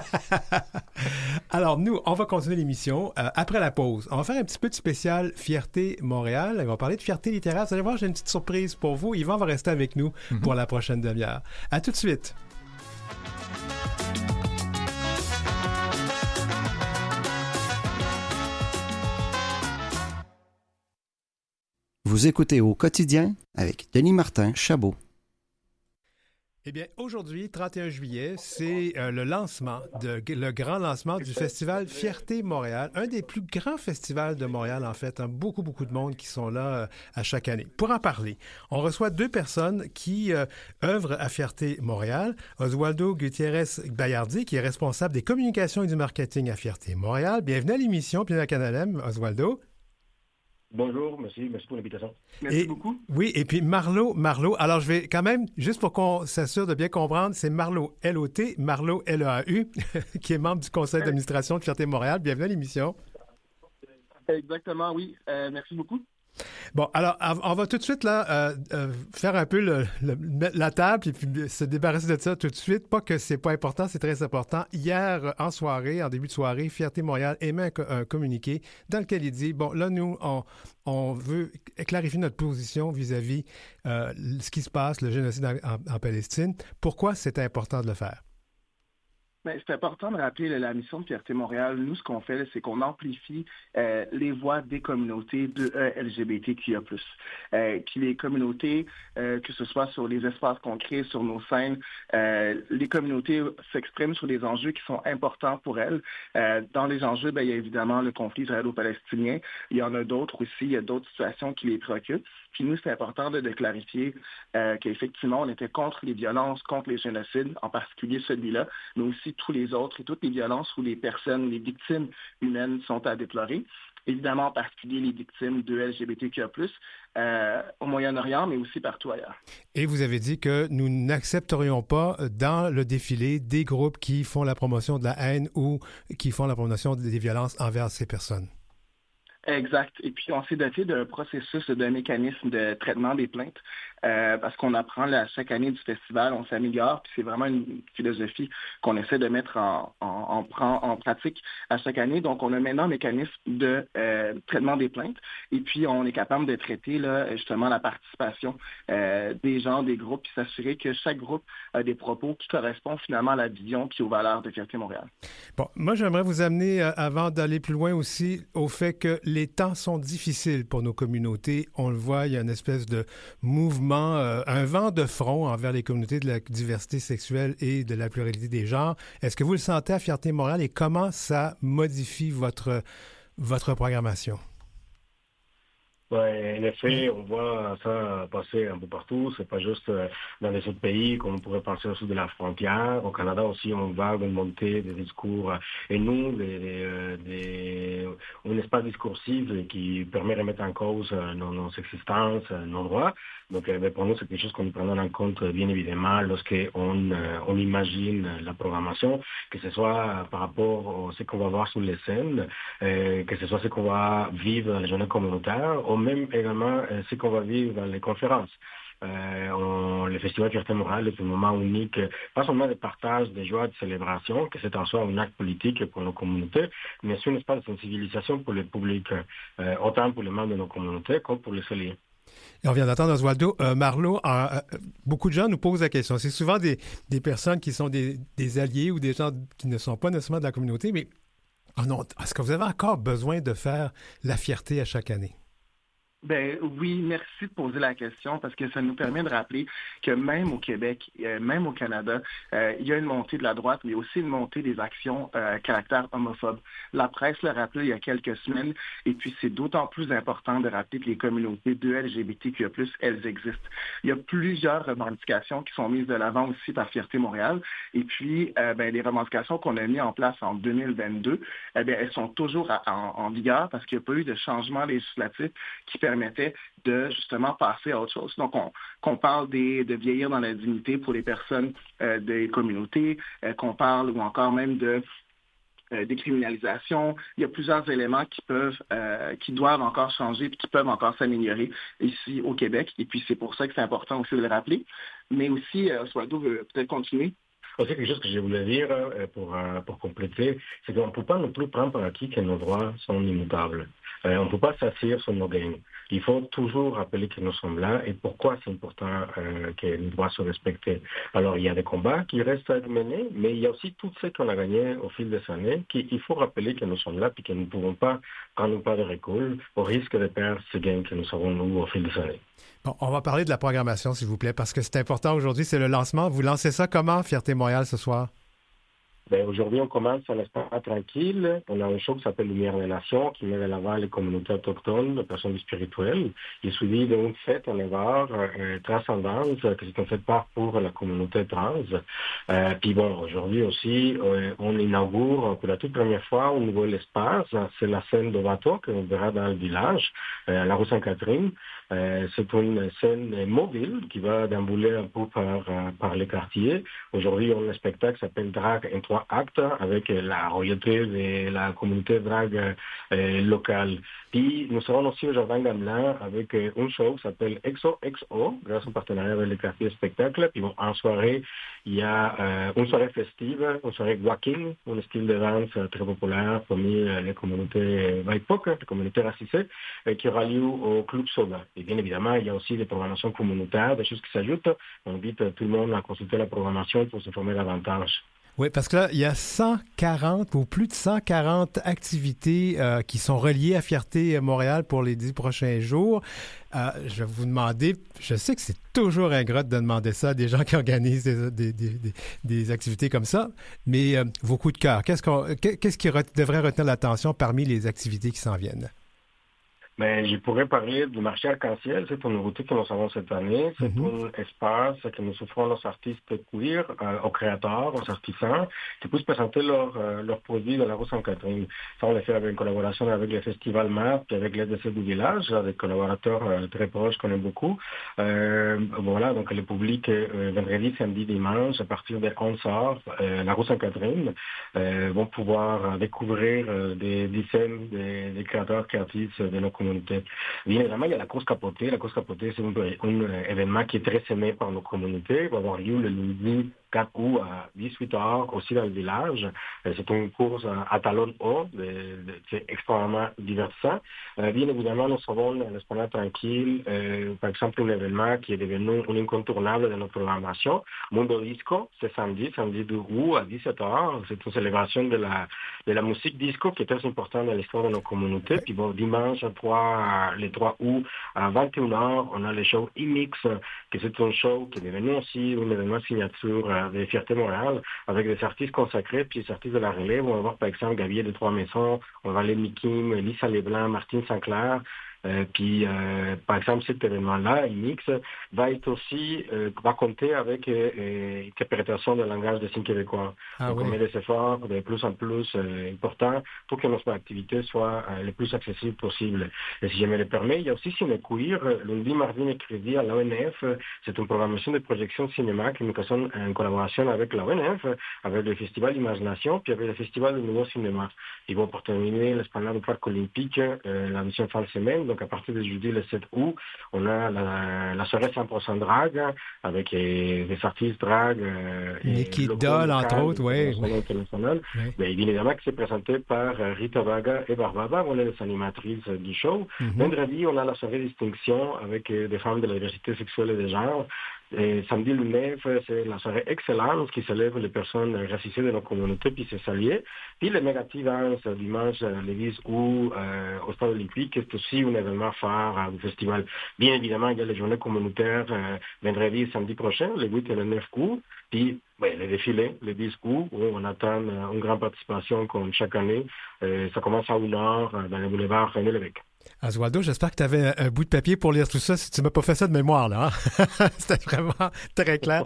Alors, nous, on va continuer l'émission euh, après la pause. On va faire un petit peu de spécial Fierté Montréal. On va parler de fierté littéraire. Vous allez voir, j'ai une petite surprise pour vous. Yvan va rester avec nous mm-hmm. pour la prochaine demi-heure. À tout de suite. Vous écoutez Au quotidien avec Denis Martin Chabot. Eh bien, aujourd'hui, trente et un juillet, c'est euh, le lancement, de, le grand lancement du festival Fierté Montréal, un des plus grands festivals de Montréal, en fait. Hein, beaucoup, beaucoup de monde qui sont là euh, à chaque année. Pour en parler, on reçoit deux personnes qui euh, œuvrent à Fierté Montréal. Oswaldo Gutiérrez-Bayardi, qui est responsable des communications et du marketing à Fierté Montréal. Bienvenue à l'émission, bienvenue à Canalem, Oswaldo. Bonjour, merci, merci pour l'invitation. Merci et, beaucoup. Oui, et puis Marlo, Marlo, alors je vais quand même, juste pour qu'on s'assure de bien comprendre, c'est Marlo, L O T, Marlo, L E A U, qui est membre du conseil d'administration de Fierté Montréal. Bienvenue à l'émission. Exactement, oui. Euh, merci beaucoup. Bon, alors, on va tout de suite là euh, euh, faire un peu le, le, la table et puis se débarrasser de ça tout de suite. Pas que c'est pas important, c'est très important. Hier, en soirée, en début de soirée, Fierté Montréal émet un, un communiqué dans lequel il dit, bon, là, nous, on, on veut clarifier notre position vis-à-vis euh, ce qui se passe, le génocide en, en, en Palestine. Pourquoi c'est important de le faire? Mais c'est important de rappeler là, la mission de Fierté Montréal. Nous, ce qu'on fait, là, c'est qu'on amplifie euh, les voix des communautés de euh, L G B T Q I A plus. Euh, puis les communautés, euh, que ce soit sur les espaces qu'on crée, sur nos scènes, euh, les communautés s'expriment sur des enjeux qui sont importants pour elles. Euh, dans les enjeux, ben, il y a évidemment le conflit israélo-palestinien. Il y en a d'autres aussi. Il y a d'autres situations qui les préoccupent. Puis nous, c'est important de, de clarifier euh, qu'effectivement, on était contre les violences, contre les génocides, en particulier celui-là, mais aussi tous les autres et toutes les violences où les personnes, les victimes humaines sont à déplorer. Évidemment, en particulier les victimes de L G B T Q I A plus, euh, au Moyen-Orient, mais aussi partout ailleurs. Et vous avez dit que nous n'accepterions pas dans le défilé des groupes qui font la promotion de la haine ou qui font la promotion des violences envers ces personnes. Exact. Et puis, on s'est doté d'un processus, d'un mécanisme de traitement des plaintes euh, parce qu'on apprend là, chaque année du festival, on s'améliore, puis c'est vraiment une philosophie qu'on essaie de mettre en, en, en, en pratique à chaque année. Donc, on a maintenant un mécanisme de euh, traitement des plaintes et puis on est capable de traiter là, justement la participation euh, des gens, des groupes, puis s'assurer que chaque groupe a des propos qui correspondent finalement à la vision puis aux valeurs de Fierté Montréal. Bon, moi, j'aimerais vous amener, euh, avant d'aller plus loin aussi, au fait que les temps sont difficiles pour nos communautés. On le voit, il y a une espèce de mouvement, euh, un vent de front envers les communautés de la diversité sexuelle et de la pluralité des genres. Est-ce que vous le sentez à Fierté Montréal et comment ça modifie votre, votre programmation? Ouais, en effet, on voit ça passer un peu partout. C'est pas juste dans les autres pays, comme on pourrait penser au sud de la frontière. Au Canada aussi, on va monter des discours et nous, des, des, des, un espace discursif qui permet de remettre en cause nos, nos existences, nos droits. Donc, pour nous, c'est quelque chose qu'on prend en compte, bien évidemment, lorsqu'on on imagine la programmation, que ce soit par rapport à ce qu'on va voir sur les scènes, euh, que ce soit ce qu'on va vivre dans les journées communautaires, ou même également euh, ce qu'on va vivre dans les conférences. Euh, on, le Festival Fierté Montréal est un moment unique, pas seulement de partage, de joie, de célébration, que c'est en soi un acte politique pour nos communautés, mais c'est un espace de sensibilisation pour le public, euh, autant pour les membres de nos communautés que pour les alliés. Et on vient d'entendre Oswaldo. Euh, Marlo, euh, beaucoup de gens nous posent la question. C'est souvent des, des personnes qui sont des, des alliés ou des gens qui ne sont pas nécessairement de la communauté, mais oh non, est-ce que vous avez encore besoin de faire la fierté à chaque année? Ben oui, merci de poser la question parce que ça nous permet de rappeler que même au Québec, euh, même au Canada, euh, il y a une montée de la droite, mais aussi une montée des actions euh, caractère homophobe. La presse l'a rappelé il y a quelques semaines, et puis c'est d'autant plus important de rappeler que les communautés de L G B T Q I A plus, elles existent. Il y a plusieurs revendications qui sont mises de l'avant aussi par Fierté Montréal, et puis euh, ben, les revendications qu'on a mises en place en deux mille vingt-deux, eh bien, elles sont toujours à, en, en vigueur parce qu'il n'y a pas eu de changement législatif qui permet permettait de justement passer à autre chose. Donc, on, qu'on parle des, de vieillir dans la dignité pour les personnes euh, des communautés, euh, qu'on parle ou encore même de euh, décriminalisation. Il y a plusieurs éléments qui peuvent, euh, qui doivent encore changer et qui peuvent encore s'améliorer ici au Québec. Et puis, c'est pour ça que c'est important aussi de le rappeler. Mais aussi, euh, Oswaldo veut peut-être continuer. Aussi, quelque chose que je voulais dire euh, pour, euh, pour compléter, c'est qu'on ne peut pas non plus prendre par acquis que nos droits sont immutables. Euh, on ne peut pas s'asseoir sur nos gains. Il faut toujours rappeler que nous sommes là et pourquoi c'est important euh, que les droits soient respectés. Alors, il y a des combats qui restent à mener, mais il y a aussi tout ce qu'on a gagné au fil des années qu'il faut rappeler que nous sommes là et que nous ne pouvons pas prendre pas de recul au risque de perdre ce gain que nous avons, nous, au fil des années. Bon, on va parler de la programmation, s'il vous plaît, parce que c'est important aujourd'hui, c'est le lancement. Vous lancez ça comment, Fierté Montréal, ce soir? Ben, aujourd'hui, on commence un espace tranquille. On a un show qui s'appelle Lumière des Nations, qui met de l'avant les communautés autochtones, les personnes spirituelles. Il est suivi d'une fête en Evar, euh, Transcendance, que c'est une fête part pour la communauté trans. Euh, puis bon, aujourd'hui aussi, euh, on inaugure pour la toute première fois un nouvel espace. C'est la scène de bateau qu'on verra dans le village, euh, la rue Sainte-Catherine. Euh, c'est une scène mobile qui va déambuler un peu par, euh, par les quartiers. Aujourd'hui, on a un spectacle qui s'appelle Drag en trois actes avec la royauté de la communauté drag euh, locale. Puis nous serons aussi au Jardin Gamelin avec euh, un show qui s'appelle X O X O, grâce au partenariat avec les quartiers spectacles. Puis bon, en soirée, il y a euh, une soirée festive, une soirée walking, un style de danse euh, très populaire parmi euh, les communautés B I P O C, les communautés racisées, euh, qui aura lieu au Club Soda. Et bien évidemment, il y a aussi des programmations communautaires, des choses qui s'ajoutent. On invite tout le monde à consulter la programmation pour se former davantage. Oui, parce que là, il y a cent quarante ou plus de cent quarante activités euh, qui sont reliées à Fierté Montréal pour les dix prochains jours. Euh, je vais vous demander, je sais que c'est toujours ingrat de demander ça à des gens qui organisent des, des, des, des, des activités comme ça, mais euh, vos coups de cœur, qu'est-ce, qu'on, qu'est-ce qui re- devrait retenir l'attention parmi les activités qui s'en viennent? Mais je pourrais parler du marché arc-en-ciel. C'est une nouveauté que nous avons cette année. C'est mm-hmm. un espace que nous offrons aux artistes queer, euh, aux créateurs, aux artisans, qui puissent présenter leurs euh, leurs produits dans la rue Sainte-Catherine. Ça, on l'a fait avec une collaboration avec le Festival M A P et avec l'A D C du village, des collaborateurs euh, très proches qu'on aime beaucoup. Euh, voilà, donc le public, euh, vendredi, samedi, dimanche, à partir de onze heures, euh, la rue Sainte-Catherine, euh, vont pouvoir découvrir euh, des dizaines de, de créateurs, créatrices de nos communautés. Bien évidemment, il y a la course capotée. La course capotée, c'est un, un événement qui est très aimé par nos communautés. Il va avoir lieu le lundi quatre août à dix-huit heures aussi dans le village. C'est une course à talons hauts, c'est extrêmement divertissant. Bien évidemment, nous avons l'Esplanade Tranquille, euh, par exemple, un événement qui est devenu un incontournable de notre programmation. Mundo Disco, c'est samedi, samedi deux août à dix-sept heures. C'est une célébration de la, de la musique disco qui est très importante dans l'histoire de nos communautés. Puis bon, dimanche, trois, les trois août à vingt et une heures, on a le show E-Mix, qui c'est un show qui est devenu aussi un événement signature de Fierté Montréal, avec des artistes consacrés, puis des artistes de la relève. On va voir par exemple Gabriel de Trois-Maisons, on va aller Mikim, Lisa Leblanc, Martine Saint-Clair. Euh, puis, euh, par exemple, cet événement-là, E-Mix, va être aussi, euh, va compter avec euh, interprétation du langage des signes québécois. Ah, donc, oui. On met des efforts de plus en plus euh, importants pour que notre activité soit euh, le plus accessible possible. Et si je me le permets, il y a aussi Ciné Queer, lundi, mardi, mercredi à l'O N F. C'est une programmation de projection de cinéma qui nous faisons en collaboration avec l'O N F, avec le Festival d'Imagination, puis avec le Festival de Nouveau Cinéma. Ils vont pour terminer l'esplanade du Parc Olympique, euh, la mission fin de semaine. Donc, à partir de jeudi, le sept août, on a la, la soirée cent pour cent drague avec euh, des artistes drague. Euh, Nikki Doll, entre autres, oui. Oui. Mais bien évidemment que c'est présenté par euh, Rita Vaga et Barbara, on est les animatrices euh, du show. Mm-hmm. Vendredi, on a la soirée distinction avec euh, des femmes de la diversité sexuelle et de genre. Et samedi le neuf, c'est la soirée Excellence qui célèbre les personnes racisées de nos communautés puis ses alliés. Puis le Mégative Dance dimanche le dix août euh, au Stade Olympique, c'est aussi un événement phare euh, du festival. Bien évidemment, il y a les journées communautaires euh, vendredi et samedi prochain, le huit et le neuf août. Puis ouais, les défilés, le dix août, où on attend euh, une grande participation comme chaque année. Euh, ça commence à une heure euh, dans le boulevard René Lévesque. Oswaldo, j'espère que tu avais un bout de papier pour lire tout ça. Si tu ne m'as pas fait ça de mémoire, là. Hein? C'était vraiment très clair.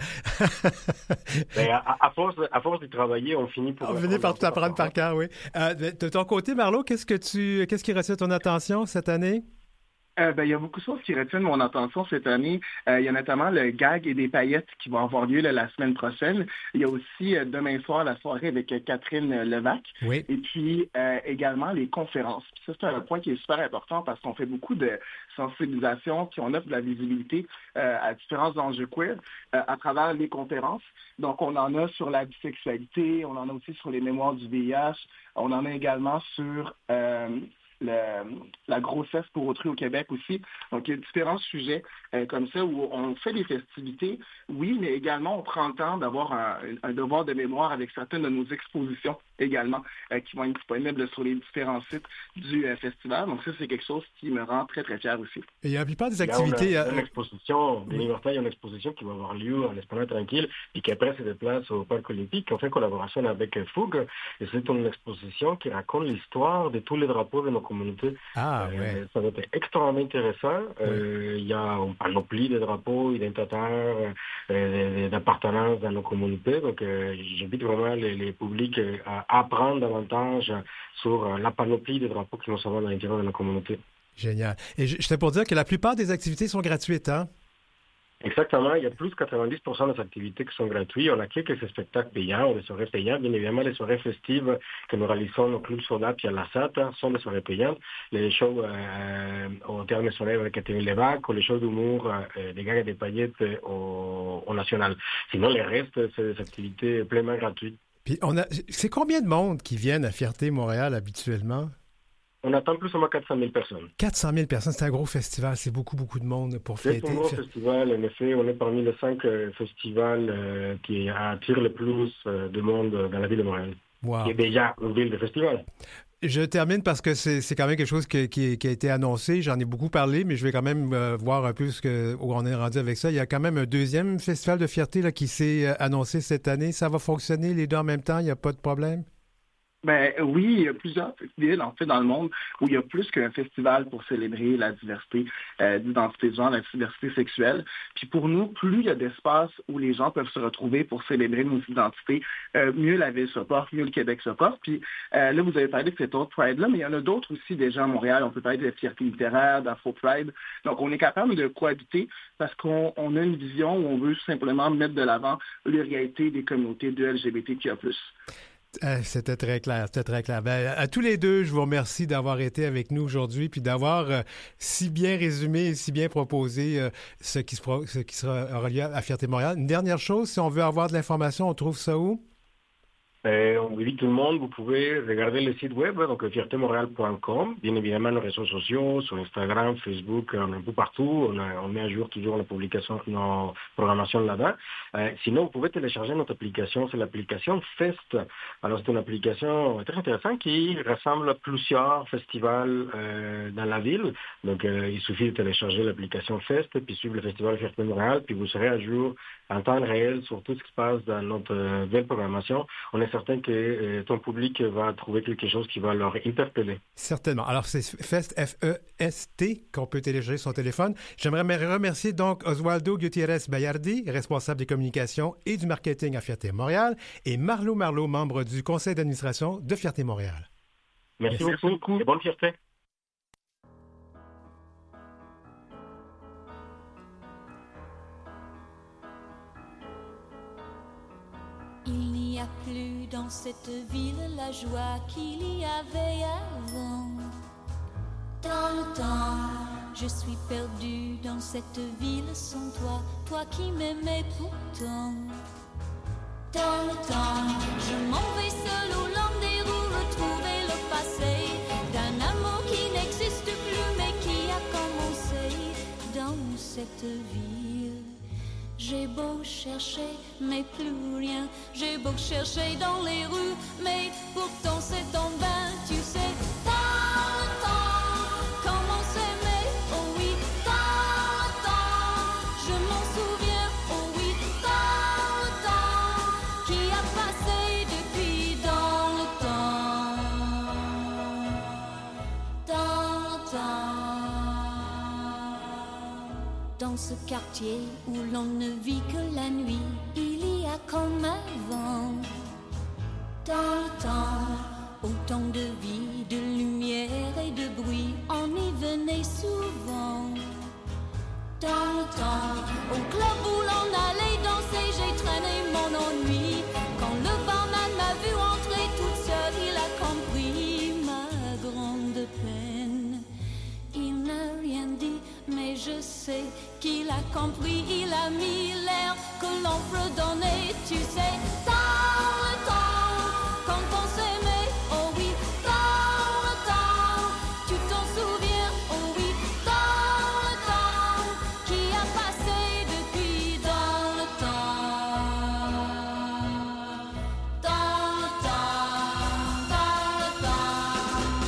Ben, à, à, force, à force de travailler, on finit par... On finit par tout apprendre par cœur, oui. Euh, de ton côté, Marlo, qu'est-ce que tu, qu'est-ce qui retient ton attention cette année? Euh, ben, il y a beaucoup de choses qui retiennent mon attention cette année. Euh, il y a notamment le gag et des paillettes qui vont avoir lieu là, la semaine prochaine. Il y a aussi euh, demain soir la soirée avec euh, Catherine Levac. Oui. Et puis euh, également les conférences. Puis ça, c'est un point qui est super important parce qu'on fait beaucoup de sensibilisation, puis on offre de la visibilité euh, à différents enjeux queer euh, à travers les conférences. Donc, on en a sur la bisexualité, on en a aussi sur les mémoires du V I H, on en a également sur... Euh, Le, la grossesse pour autrui au Québec aussi. Donc, il y a différents sujets euh, comme ça où on fait des festivités, oui, mais également on prend le temps d'avoir un, un devoir de mémoire avec certaines de nos expositions également euh, qui vont être disponibles sur les différents sites du euh, festival. Donc, ça, c'est quelque chose qui me rend très, très fier aussi. Et il y a la plupart des activités... Il y a une exposition, oui. il y a une exposition qui va avoir lieu à l'Esplanade Tranquille et qui après se déplace au Parc Olympique. On fait collaboration avec Fougue et c'est une exposition qui raconte l'histoire de tous les drapeaux de nos communauté. Ah, euh, ouais. Ça va être extrêmement intéressant. Il ouais. euh, y a un panoplie de drapeaux identitaires, euh, d'appartenance dans nos communautés. Donc, euh, j'invite vraiment les, les publics à apprendre davantage sur la panoplie de drapeaux que nous avons à l'intérieur de nos communautés. Génial. Et j'étais pour dire que la plupart des activités sont gratuites, hein? Exactement. Il y a plus de quatre-vingt-dix pour cent des activités qui sont gratuites. On a quelques spectacles payants ou des soirées payantes. Bien évidemment, les soirées festives que nous réalisons au Club Soda puis à la S A T sont des soirées payantes. Les shows euh, au Théâtre Soleil avec Catherine Levac ou les shows d'humour euh, des gags et des paillettes euh, au, au National. Sinon, les restes, c'est des activités pleinement gratuites. Puis, on a, c'est combien de monde qui viennent à Fierté Montréal habituellement? On attend plus ou moins quatre cent mille personnes. quatre cent mille personnes, c'est un gros festival. C'est beaucoup, beaucoup de monde pour C'est fêter. un gros festival. En effet, on est parmi les cinq euh, festivals euh, qui attirent le plus euh, de monde dans la ville de Montréal. Wow. Qui est déjà une ville de festival. Je termine parce que c'est, c'est quand même quelque chose qui, qui, qui a été annoncé. J'en ai beaucoup parlé, mais je vais quand même euh, voir un peu ce que, où on est rendu avec ça. Il y a quand même un deuxième festival de fierté là, qui s'est euh, annoncé cette année. Ça va fonctionner les deux en même temps? Il n'y a pas de problème? Ben oui, il y a plusieurs festivals en fait dans le monde où il y a plus qu'un festival pour célébrer la diversité euh, d'identité de genre, la diversité sexuelle. Puis pour nous, plus il y a d'espace où les gens peuvent se retrouver pour célébrer nos identités, euh, mieux la ville se porte, mieux le Québec se porte. Puis euh, là, vous avez parlé de cet autre Pride-là, mais il y en a d'autres aussi déjà à Montréal. On peut parler de la fierté littéraire, d'Afro Pride. Donc on est capable de cohabiter parce qu'on on a une vision où on veut simplement mettre de l'avant les réalités des communautés de L G B T Q I A plus. Euh, c'était très clair, c'était très clair. Ben, à tous les deux, je vous remercie d'avoir été avec nous aujourd'hui puis d'avoir euh, si bien résumé et si bien proposé euh, ce, qui se pro- ce qui sera relié à Fierté Montréal. Une dernière chose, si on veut avoir de l'information, on trouve ça où? Euh, on invite tout le monde, vous pouvez regarder le site web, donc fierté montréal point com, bien évidemment nos réseaux sociaux, sur Instagram, Facebook, on est un peu partout, on, a, on met à jour toujours la publication, nos programmations là-bas. Euh, sinon, vous pouvez télécharger notre application, c'est l'application Fest. Alors c'est une application très intéressante qui rassemble plusieurs festivals euh, dans la ville. Donc euh, il suffit de télécharger l'application Fest, puis suivre le festival Fierté Montréal, puis vous serez à jour en temps réel sur tout ce qui se passe dans notre euh, belle programmation. On est certain que euh, ton public va trouver quelque chose qui va leur interpeller. Certainement. Alors, c'est Fest, F E S T, qu'on peut télécharger sur son téléphone. J'aimerais remercier donc Oswaldo Gutiérrez Bayardi, responsable des communications et du marketing à Fierté Montréal, et Marlo Marleau, membre du conseil d'administration de Fierté Montréal. Merci, Merci beaucoup et bonne fierté. Il n'y a plus dans cette ville la joie qu'il y avait avant. Dans le temps, je suis perdue dans cette ville sans toi, toi qui m'aimais pourtant. Dans le temps, je m'en vais seule au long des roues retrouver le passé d'un amour qui n'existe plus mais qui a commencé dans cette ville. J'ai beau chercher, mais plus rien. J'ai beau chercher dans les rues, mais pourtant c'est en vain, tu sais. Dans le temps, comment s'aimer, oh oui. Dans le temps, je m'en souviens, oh oui. Dans le temps, qui a passé depuis dans le temps. Dans le temps. Dans ce quartier où l'on ne vit que la nuit, il y a comme avant. Dans le temps, autant de vie, de lumière et de bruit, on y venait souvent. Dans le temps, au club où l'on allait danser, j'ai traîné mon ennui. Quand le barman m'a vu entrer toute seule, il a compris ma grande peine. Il n'a rien dit, mais je sais qu'il a compris, il a mis l'air que l'on fredonnait, tu sais. Dans le temps, quand on s'aimait, oh oui. Dans le temps, tu t'en souviens, oh oui. Dans le temps, qui a passé depuis dans le temps. Dans le temps, dans le temps.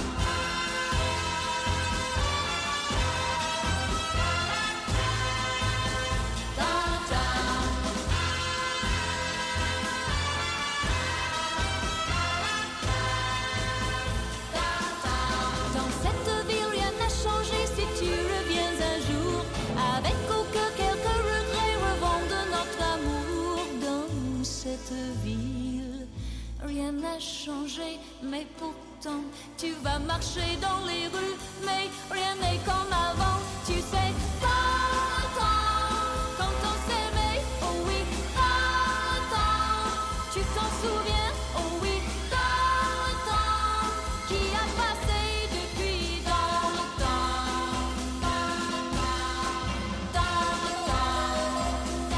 Dans cette ville, rien n'a changé si tu reviens un jour. Avec au cœur quelques regrets revendent notre amour. Dans cette ville, rien n'a changé, mais pourtant tu vas marcher dans les rues, mais rien n'est comme avant, tu sais. Dans le temps, quand on s'aimait, oh oui. Dans le temps, tu t'en souviens, oh oui. Dans le temps, qui a passé depuis dans le temps. Dans le temps, dans le temps,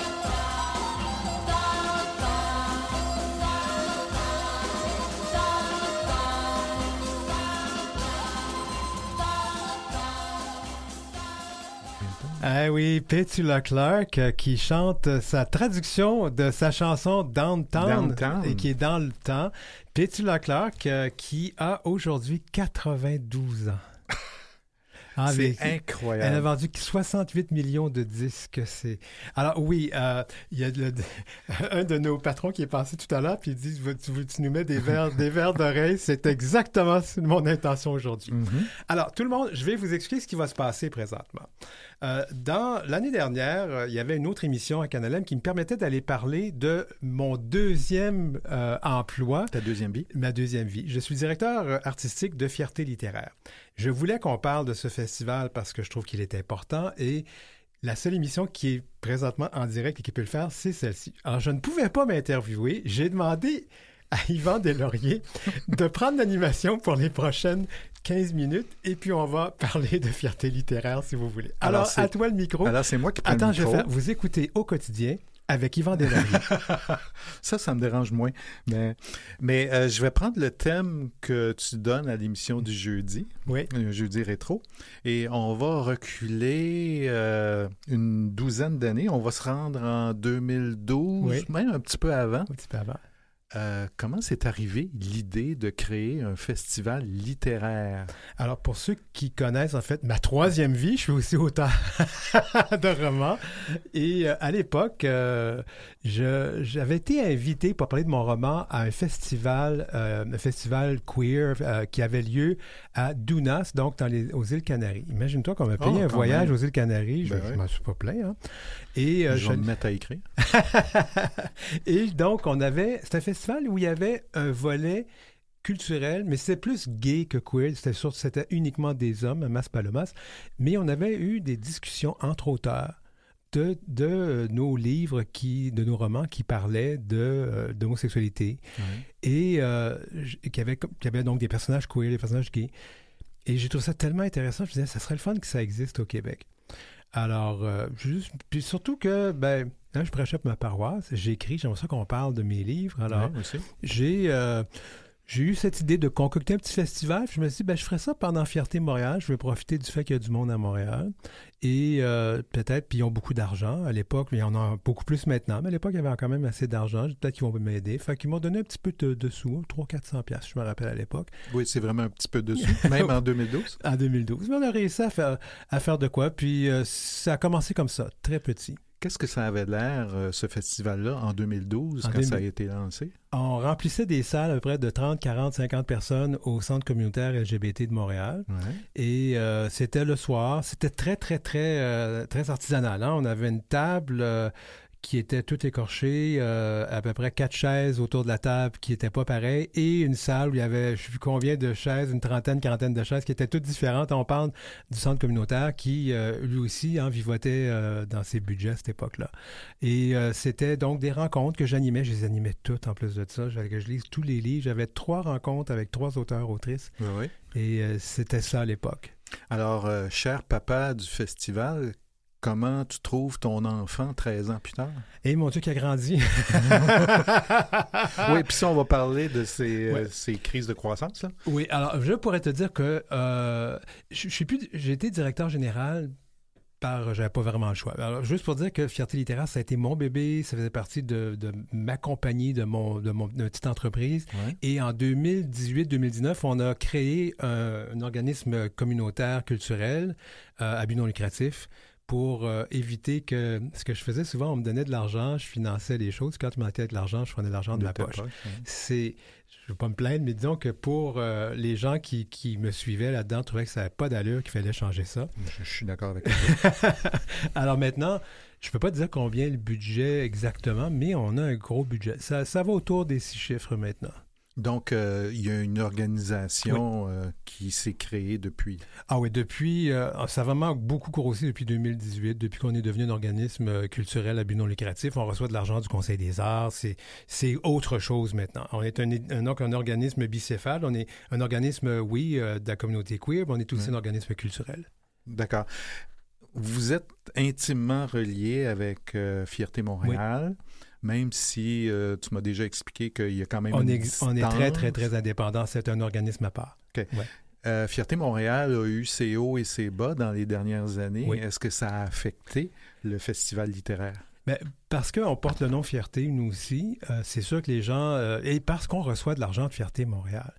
dans le temps, dans le temps, dans le temps. Ah oui, Petula Clark euh, qui chante sa traduction de sa chanson Downtown, Downtown. et qui est dans le temps. Petula Clark euh, qui a aujourd'hui quatre-vingt-douze ans. Ah, c'est mais, incroyable. Elle a vendu soixante-huit millions de disques. C'est... Alors oui, euh, il y a le, un de nos patrons qui est passé tout à l'heure puis il dit tu, tu nous mets des verres, des verres d'oreille. C'est exactement mon intention aujourd'hui. Mm-hmm. Alors tout le monde, je vais vous expliquer ce qui va se passer présentement. Euh, dans l'année dernière, euh, il y avait une autre émission à Canal M qui me permettait d'aller parler de mon deuxième euh, emploi. Ta deuxième vie? Ma deuxième vie. Je suis directeur artistique de Fierté littéraire. Je voulais qu'on parle de ce festival parce que je trouve qu'il est important et la seule émission qui est présentement en direct et qui peut le faire, c'est celle-ci. Alors, je ne pouvais pas m'interviewer. J'ai demandé à Yvan Deslauriers de prendre l'animation pour les prochaines quinze minutes et puis on va parler de Fierté littéraire si vous voulez. Alors, Alors à toi le micro. Alors, c'est moi qui prends Attends, le micro. je vais faire, vous écoutez Au quotidien avec Yvan Deslauriers. ça, ça me dérange moins. Mais, mais euh, je vais prendre le thème que tu donnes à l'émission du jeudi, oui. un jeudi rétro, et on va reculer euh, une douzaine d'années. On va se rendre en deux mille douze, oui. même un petit peu avant. Un petit peu avant. Euh, comment c'est arrivé l'idée de créer un festival littéraire? Alors, pour ceux qui connaissent, en fait, ma troisième vie, je suis aussi auteur de romans. Et euh, à l'époque, euh, je, j'avais été invité pour parler de mon roman à un festival, euh, un festival queer euh, qui avait lieu à Dounas, donc dans les, aux îles Canaries. Imagine-toi qu'on m'a payé oh, un voyage même. aux îles Canaries. Je ne ben m'en suis pas plaint. Hein. Et, euh, je vais me mettre à écrire. Et donc, on avait... C'était un festival où il y avait un volet culturel, mais c'était plus gay que queer. C'était sûr, c'était uniquement des hommes, Mas Palomas. Mais on avait eu des discussions entre auteurs de, de nos livres, qui, de nos romans qui parlaient de, euh, d'homosexualité. Mm-hmm. Et euh, qu'il y avait, qu'il y avait donc des personnages queer, des personnages gays. Et j'ai trouvé ça tellement intéressant. Je me disais, ça serait le fun que ça existe au Québec. Alors, euh, juste, puis surtout que, ben, là, je prêchais pour ma paroisse, j'écris, j'aimerais ça qu'on parle de mes livres. Alors, ouais, j'ai, euh, j'ai eu cette idée de concocter un petit festival. Je me suis dit, ben, je ferais ça pendant Fierté Montréal. Je vais profiter du fait qu'il y a du monde à Montréal. Et euh, peut-être, puis ils ont beaucoup d'argent à l'époque, mais il y en a beaucoup plus maintenant. Mais à l'époque, il y avait quand même assez d'argent. Peut-être qu'ils vont m'aider. Fait qu'ils m'ont donné un petit peu de, de sous, trois cents à quatre cents piastres, je me rappelle à l'époque. Oui, c'est vraiment un petit peu de sous, même en deux mille douze. En deux mille douze. Mais on a réussi à faire, à faire de quoi. Puis euh, ça a commencé comme ça, très petit. Qu'est-ce que ça avait l'air, euh, ce festival-là, en deux mille douze, en quand deux mille... ça a été lancé? On remplissait des salles à peu près de trente, quarante, cinquante personnes au Centre communautaire L G B T de Montréal. Ouais. Et euh, c'était le soir. C'était très, très, très, euh, très artisanal. Hein? On avait une table... Euh, qui était toute écorchée, euh, à peu près quatre chaises autour de la table qui n'étaient pas pareilles, et une salle où il y avait, je ne sais plus combien de chaises, une trentaine, quarantaine de chaises qui étaient toutes différentes. On parle du centre communautaire qui, euh, lui aussi, hein, vivotait euh, dans ses budgets à cette époque-là. Et euh, c'était donc des rencontres que j'animais. Je les animais toutes en plus de ça. J'avais que je lise tous les livres. J'avais trois rencontres avec trois auteurs, autrices. Oui, oui. Et euh, c'était ça à l'époque. Alors, euh, cher papa du festival, comment tu trouves ton enfant treize ans plus tard? Eh mon Dieu, qui a grandi! Oui, puis ça, on va parler de ces, ouais. euh, ces crises de croissance, là. Oui, alors, je pourrais te dire que euh, je, je suis plus, j'ai été directeur général par... J'avais pas vraiment le choix. Alors, juste pour dire que Fierté littéraire, ça a été mon bébé, ça faisait partie de, de ma compagnie, de mon, de mon de ma petite entreprise. Ouais. Et en deux mille dix-huit deux mille dix-neuf, on a créé un, un organisme communautaire culturel euh, à but non lucratif, pour euh, éviter que... Ce que je faisais souvent, on me donnait de l'argent, je finançais les choses. Quand tu m'arrêtais avec l'argent, je prenais de l'argent de, de ma poche. poche ouais. C'est... Je ne veux pas me plaindre, mais disons que pour euh, les gens qui, qui me suivaient là-dedans, trouvaient que ça n'avait pas d'allure, qu'il fallait changer ça. Je, je suis d'accord avec toi. Alors maintenant, je ne peux pas te dire combien le budget exactement, mais on a un gros budget. Ça, ça va autour des six chiffres maintenant. Donc, euh, il y a une organisation oui. euh, qui s'est créée depuis. Ah oui, depuis, euh, ça a vraiment beaucoup grossi depuis deux mille dix-huit, depuis qu'on est devenu un organisme culturel à but non lucratif. On reçoit de l'argent du Conseil des arts. C'est, c'est autre chose maintenant. On est un, un, un organisme bicéphale. On est un organisme, oui, euh, de la communauté queer, mais on est aussi oui. un organisme culturel. D'accord. Vous êtes intimement relié avec euh, Fierté Montréal. Oui. Même si euh, tu m'as déjà expliqué qu'il y a quand même on une est, distance. On est très, très, très indépendant. C'est un organisme à part. OK. Ouais. Euh, Fierté Montréal a eu ses hauts et ses bas dans les dernières années. Oui. Est-ce que ça a affecté le festival littéraire? Bien, parce qu'on porte le nom Fierté, nous aussi, euh, c'est sûr que les gens... Euh, et parce qu'on reçoit de l'argent de Fierté Montréal.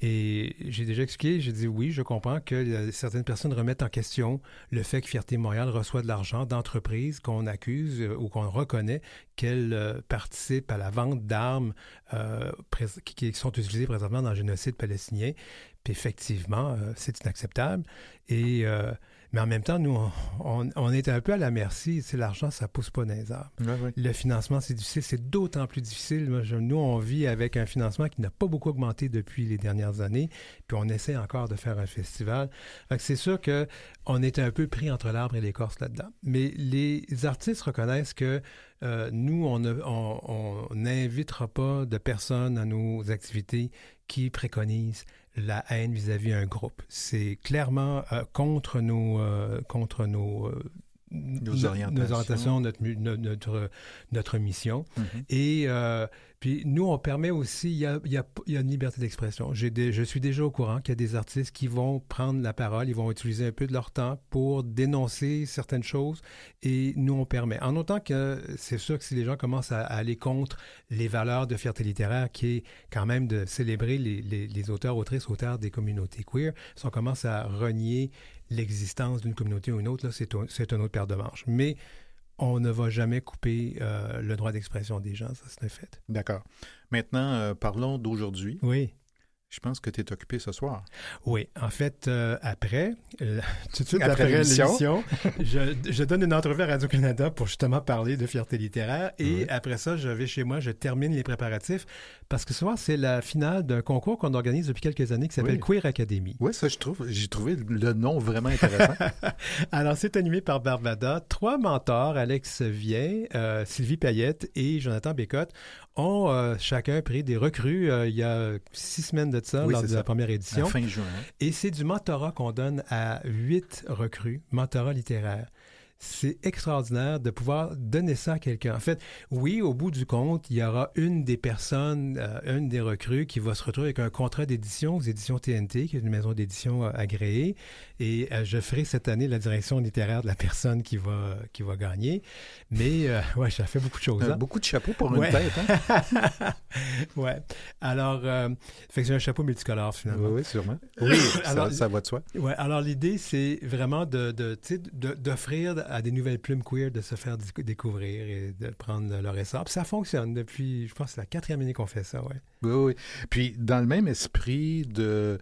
Et j'ai déjà expliqué, j'ai dit oui, je comprends que euh, certaines personnes remettent en question le fait que Fierté Montréal reçoit de l'argent d'entreprises qu'on accuse euh, ou qu'on reconnaît qu'elles euh, participent à la vente d'armes euh, prés- qui, qui sont utilisées présentement dans le génocide palestinien. Puis effectivement, euh, c'est inacceptable. Et... Euh, Mais en même temps, nous, on, on, on est un peu à la merci. C'est l'argent, ça pousse pas dans les arbres. Ouais, ouais. Le financement, c'est difficile. C'est d'autant plus difficile. Moi, je- nous, on vit avec un financement qui n'a pas beaucoup augmenté depuis les dernières années. Puis on essaie encore de faire un festival. Fait que c'est sûr qu'on est un peu pris entre l'arbre et l'écorce là-dedans. Mais les artistes reconnaissent que euh, nous, on ne- on- on n'invitera pas de personnes à nos activités qui préconisent la haine vis-à-vis un groupe. C'est clairement euh, contre nos, euh, contre nos, euh, Nos orientations. nos orientations, notre, mu- no- notre, notre mission. Mhm. Et euh, puis nous, on permet aussi, il y a, il y a, il y a une liberté d'expression. J'ai des, je suis déjà au courant qu'il y a des artistes qui vont prendre la parole, ils vont utiliser un peu de leur temps pour dénoncer certaines choses et nous, on permet. En autant que c'est sûr que si les gens commencent à, à aller contre les valeurs de fierté littéraire, qui est quand même de célébrer les, les, les auteurs, autrices, auteurs des communautés queer, si on commence à renier l'existence d'une communauté ou une autre, là, c'est, un, c'est une autre paire de manches. Mais on ne va jamais couper euh, le droit d'expression des gens, ça c'est un fait. D'accord. Maintenant, euh, parlons d'aujourd'hui. Oui. Je pense que tu es occupé ce soir. Oui, en fait, euh, après, euh, tout de suite Après après, l'émission. l'émission, je, je donne une entrevue à Radio-Canada pour justement parler de fierté littéraire. Et Oui. après ça, je vais chez moi, je termine les préparatifs. Parce que ce soir, c'est la finale d'un concours qu'on organise depuis quelques années qui s'appelle Oui. Queer Academy. Oui, ça, je trouve, j'ai trouvé le nom vraiment intéressant. Alors, c'est animé par Barbada. Trois mentors, Alex Vien, euh, Sylvie Payette et Jonathan Bécotte, ont euh, chacun pris des recrues euh, il y a six semaines de ça, Oui, lors c'est de ça. la première À édition. fin juin. hein. Et c'est du mentorat qu'on donne à huit recrues, mentorat littéraire. C'est extraordinaire de pouvoir donner ça à quelqu'un. En fait, oui, au bout du compte, il y aura une des personnes, euh, une des recrues qui va se retrouver avec un contrat d'édition aux éditions T N T, qui est une maison d'édition euh, agréée. Et euh, je ferai cette année la direction littéraire de la personne qui va, qui va gagner. Mais, euh, ouais, ça fait beaucoup de choses. Euh, hein? beaucoup de chapeaux pour Ouais. une tête. Hein? Ouais. Alors, euh, fait que j'ai un chapeau multicolore, finalement. Oui, oui, sûrement. Oui, Alors, ça, ça va de soi. Ouais, alors l'idée, c'est vraiment de, de, tu sais, de- d'offrir à des nouvelles plumes queer de se faire dis- découvrir et de prendre leur essor. Puis ça fonctionne depuis, je pense, que c'est la quatrième année qu'on fait ça, ouais. Oui, oui. Puis, dans le même esprit de,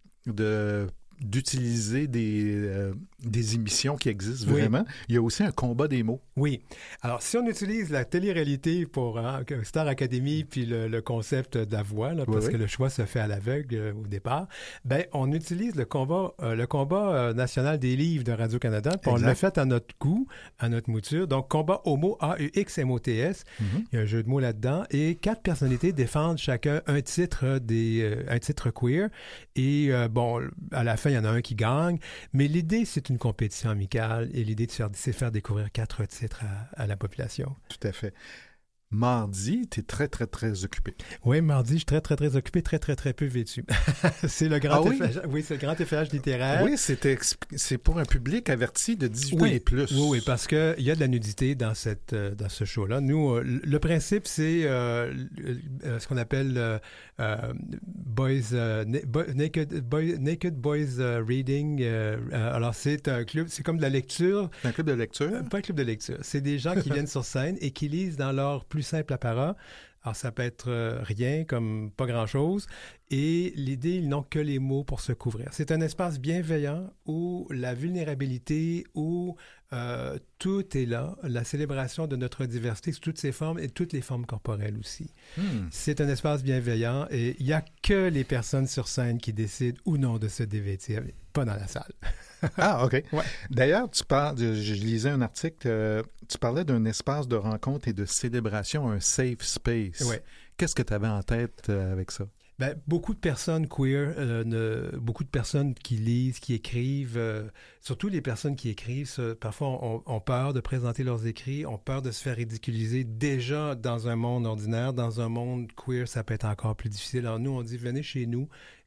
de d'utiliser des, euh, des émissions qui existent Oui. vraiment, il y a aussi un combat des mots. Oui. Alors, si on utilise la télé-réalité pour hein, que Star Academy puis le, le concept de la voix, là, parce Oui, que oui. le choix se fait à l'aveugle euh, au départ, ben on utilise le combat, euh, le combat euh, national des livres de Radio-Canada, puis on Exact. l'a fait à notre goût, à notre mouture. Donc, combat homo, A U X M O T S. Mhm. Il y a un jeu de mots là-dedans. Et quatre personnalités défendent chacun un titre, des, euh, un titre queer. Et euh, bon, à la fin, il y en a un qui gagne. Mais l'idée, c'est une compétition amicale. Et l'idée, de faire, c'est faire découvrir quatre titres à, à la population. Tout à fait. Mardi, tu es très, très, très occupé. Oui, mardi, je suis très, très, très occupé, très, très, très peu vêtu. c'est le grand Ah oui? effeuillage- oui, c'est le grand effeuillage littéraire. Oui, c'est, ex- c'est pour un public averti de dix-huit Oui. ans et plus. Oui, oui, parce qu'il y a de la nudité dans, cette, euh, dans ce show-là. Nous, euh, le principe, c'est euh, euh, ce qu'on appelle euh, euh, Boys, euh, na- bo- naked, boy- naked Boys euh, Reading. euh, euh, alors, c'est un club, c'est comme de la lecture. C'est un club de lecture. Euh, Pas un club de lecture. C'est des gens qui viennent sur scène et qui lisent dans leur plus simple apparat. Alors, ça peut être euh, rien, comme pas grand-chose. Et l'idée, ils n'ont que les mots pour se couvrir. C'est un espace bienveillant où la vulnérabilité, où euh, tout est là, la célébration de notre diversité sous toutes ses formes et toutes les formes corporelles aussi. Hmm. C'est un espace bienveillant et il n'y a que les personnes sur scène qui décident ou non de se dévêtir, pas dans la salle. Ah, OK. Ouais. D'ailleurs, tu parles, je, je lisais un article, euh, tu parlais d'un espace de rencontre et de célébration, un safe space. Ouais. Qu'est-ce que tu avais en tête euh, avec ça? Ben, beaucoup de personnes queer, euh, ne, beaucoup de personnes qui lisent, qui écrivent, euh, surtout les personnes qui écrivent, ça, parfois ont, ont peur de présenter leurs écrits, ont peur de se faire ridiculiser. Déjà, dans un monde ordinaire, dans un monde queer, ça peut être encore plus difficile. Alors nous, on dit, venez chez nous.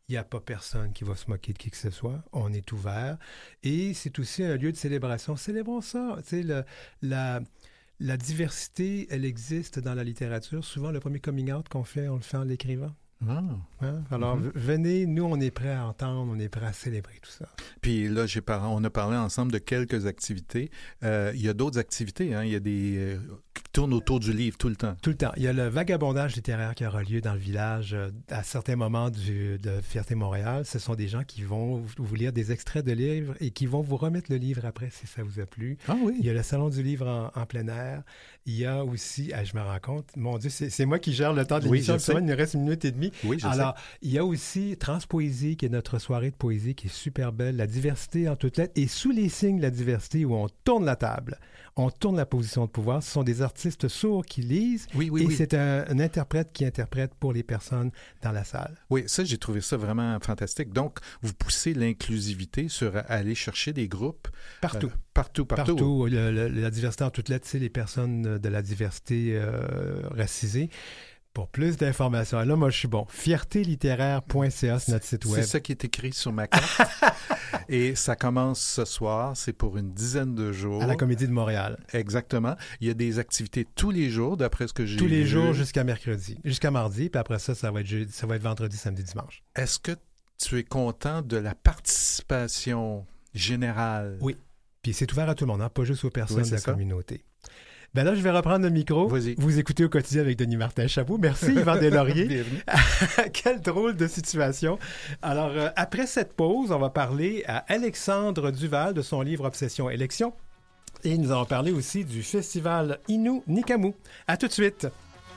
Il n'y a pas personne qui va se moquer de qui que ce soit. On est ouvert. Et c'est aussi un lieu de célébration. Célébrons ça. Tu sais, le, la, la diversité, elle existe dans la littérature. Souvent, le premier coming out qu'on fait, on le fait en l'écrivant. Ah. Hein? Alors, mm-hmm. venez, nous, on est prêts à entendre, on est prêts à célébrer tout ça. Puis là, j'ai par... on a parlé ensemble de quelques activités. Euh, il y a d'autres activités, hein? Il y a des... Euh, qui tournent autour du livre tout le temps. Tout le temps. Il y a le vagabondage littéraire qui aura lieu dans le village euh, à certains moments du, de Fierté Montréal. Ce sont des gens qui vont vous, vous lire des extraits de livres et qui vont vous remettre le livre après si ça vous a plu. Ah oui. Il y a le salon du livre en, en plein air. Il y a aussi, ah, je me rends compte, mon Dieu, c'est, c'est moi qui gère le temps de l'émission. Oui, je sais. Il nous reste une minute et demie. Oui, je Alors, sais. il y a aussi Transpoésie, qui est notre soirée de poésie, qui est super belle. La diversité en toutes lettres. Et sous les signes de la diversité, où on tourne la table, on tourne la position de pouvoir, ce sont des artistes sourds qui lisent. Oui, oui, et oui. c'est un, un interprète qui interprète pour les personnes dans la salle. Oui, ça, j'ai trouvé ça vraiment fantastique. Donc, vous poussez l'inclusivité sur aller chercher des groupes. Partout. Euh, partout, partout. Partout. Le, le, la diversité en toutes lettres, c'est les personnes de la diversité euh, racisée. Pour plus d'informations, là, moi, je suis bon. fierté littéraire point c a, c'est notre site web. C'est ça qui est écrit sur ma carte. Et ça commence ce soir. C'est pour une dizaine de jours. À la Comédie de Montréal. Exactement. Il y a des activités tous les jours, d'après ce que j'ai Tous les vu. jours jusqu'à mercredi. Jusqu'à mardi. Puis après ça, ça va être, jeudi, ça va être vendredi, samedi, dimanche. Est-ce que tu es content de la participation générale? Oui. Puis c'est ouvert à tout le monde, hein? Pas juste aux personnes oui, de la ça. communauté. Ben là, je vais reprendre le micro. Vas-y. Vous écoutez Au quotidien avec Denis Martin-Chabot. Merci, Yvan Deslauriers. Bienvenue. Quelle drôle de situation. Alors, euh, après cette pause, on va parler à Alexandre Duval de son livre Obsession Élection. Et nous allons parler aussi du festival Innu Nikamu. À tout de suite.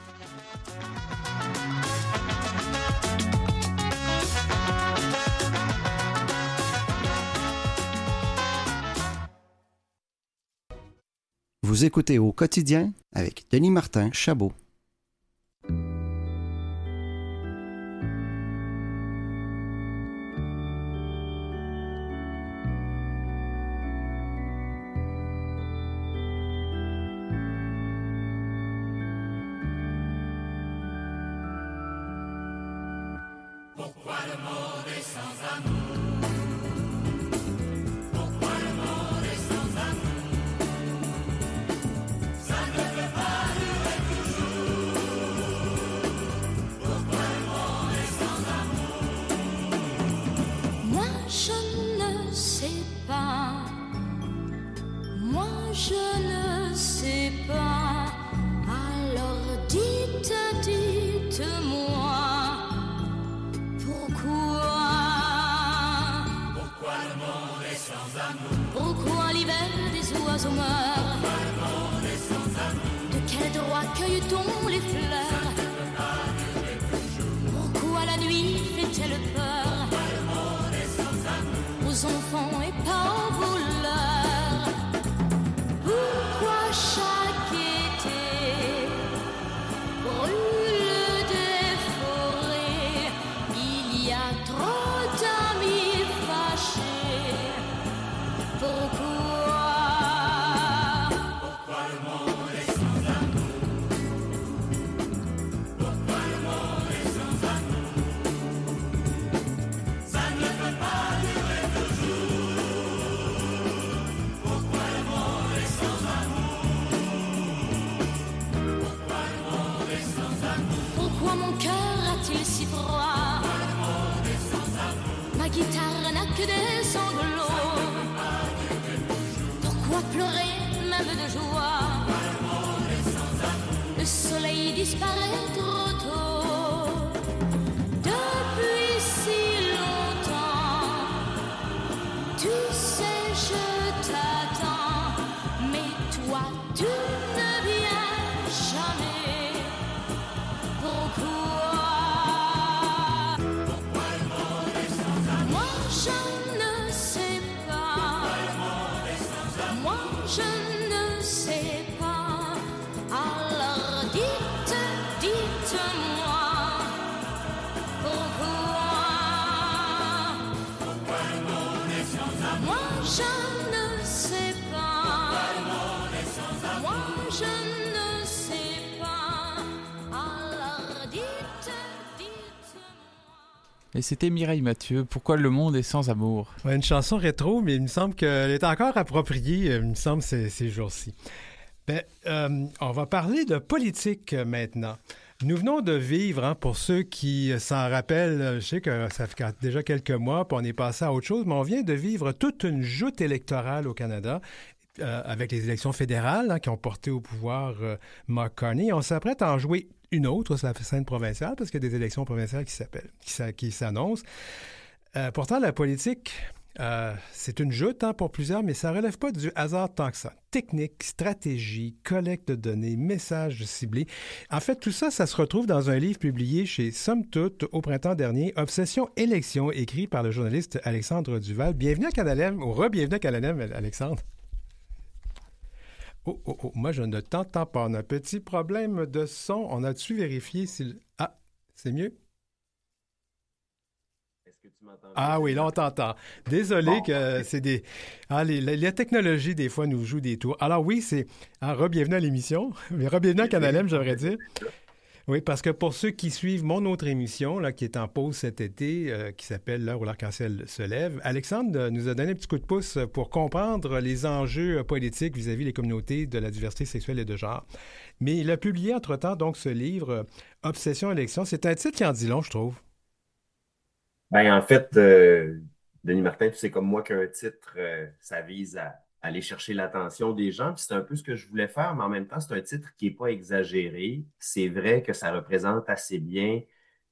Vous écoutez Au quotidien avec Denis Martin-Chabot. Pourquoi le monde est sans amour? Pourquoi le monde est sans amour? Ça ne peut pas durer toujours. Pourquoi le monde est sans amour? Moi je ne sais pas. Moi je ne sais pas. Alors dites, dites-moi. Pourquoi l'hiver des oiseaux meurt? De quel droit cueille-t-on les fleurs? Pourquoi la nuit fait-elle peur aux enfants et pas aux voleurs? Pourquoi chaque été brûle des forêts? Il y a trop d'amis fâchés. Pourquoi? Pourquoi le monde est sans amour? Pourquoi le monde est sans amour? Ça ne peut pas durer toujours. Pourquoi le monde est sans amour? Pourquoi le monde est sans amour? Pourquoi mon cœur a-t-il si froid? Pourquoi le monde est sans amour? Ma guitare n'a que des sanglots. Pourquoi pleurer même de joie? Le soleil disparaît trop tôt. Depuis si longtemps, tu sais je t'attends. Mais toi tu ne viens jamais. Pourquoi? Pourquoi le monde est sans amour? Moi je ne sais pas. Moi je ne sais pas. Alors dites, dites-moi. Pourquoi? Pourquoi le monde est sans amour? Moi je ne sais pas. Pourquoi le monde est sans amour? Moi je ne sais pas. Alors dites, dites-moi. Et c'était Mireille Mathieu, Pourquoi le monde est sans amour. Ouais, une chanson rétro, mais il me semble qu'elle est encore appropriée, il me semble, ces, ces jours-ci. Ben, euh, on va parler de politique maintenant. Nous venons de vivre, hein, pour ceux qui s'en rappellent, je sais que ça fait déjà quelques mois, puis on est passé à autre chose, mais on vient de vivre toute une joute électorale au Canada, euh, avec les élections fédérales, hein, qui ont porté au pouvoir euh, Mark Carney. On s'apprête à en jouer une autre sur la scène provinciale, parce qu'il y a des élections provinciales qui s'appellent, qui, qui s'annoncent. Euh, pourtant, la politique, euh, c'est une joute, hein, pour plusieurs, mais ça ne relève pas du hasard tant que ça. Technique, stratégie, collecte de données, messages ciblés. En fait, tout ça, ça se retrouve dans un livre publié chez Somme Toute au printemps dernier, Obsession élection, écrit par le journaliste Alexandre Duval. Bienvenue à Canalem, ou re-bienvenue à Canalem, Alexandre. Oh, oh, oh, moi, je ne t'entends pas. On a un petit problème de son. On a-tu vérifié si... Ah, c'est mieux? Est-ce que tu m'entends? Ah oui, là, on t'entend. Désolé bon, que c'est des... Ah, les, les, la technologie, des fois, nous joue des tours. Alors oui, c'est... Ah, re-bienvenue à l'émission. Mais re-bienvenue à Canalem, j'aimerais dire. Oui, parce que pour ceux qui suivent mon autre émission, là, qui est en pause cet été, euh, qui s'appelle L'heure où l'arc-en-ciel se lève, Alexandre euh, nous a donné un petit coup de pouce pour comprendre les enjeux euh, politiques vis-à-vis des communautés de la diversité sexuelle et de genre. Mais il a publié entre-temps donc ce livre, euh, Obsession élection. C'est un titre qui en dit long, je trouve. Ben, en fait, euh, Denis Martin, tu sais comme moi qu'un titre, euh, ça vise à aller chercher l'attention des gens. Puis c'est un peu ce que je voulais faire, mais en même temps, c'est un titre qui n'est pas exagéré. C'est vrai que ça représente assez bien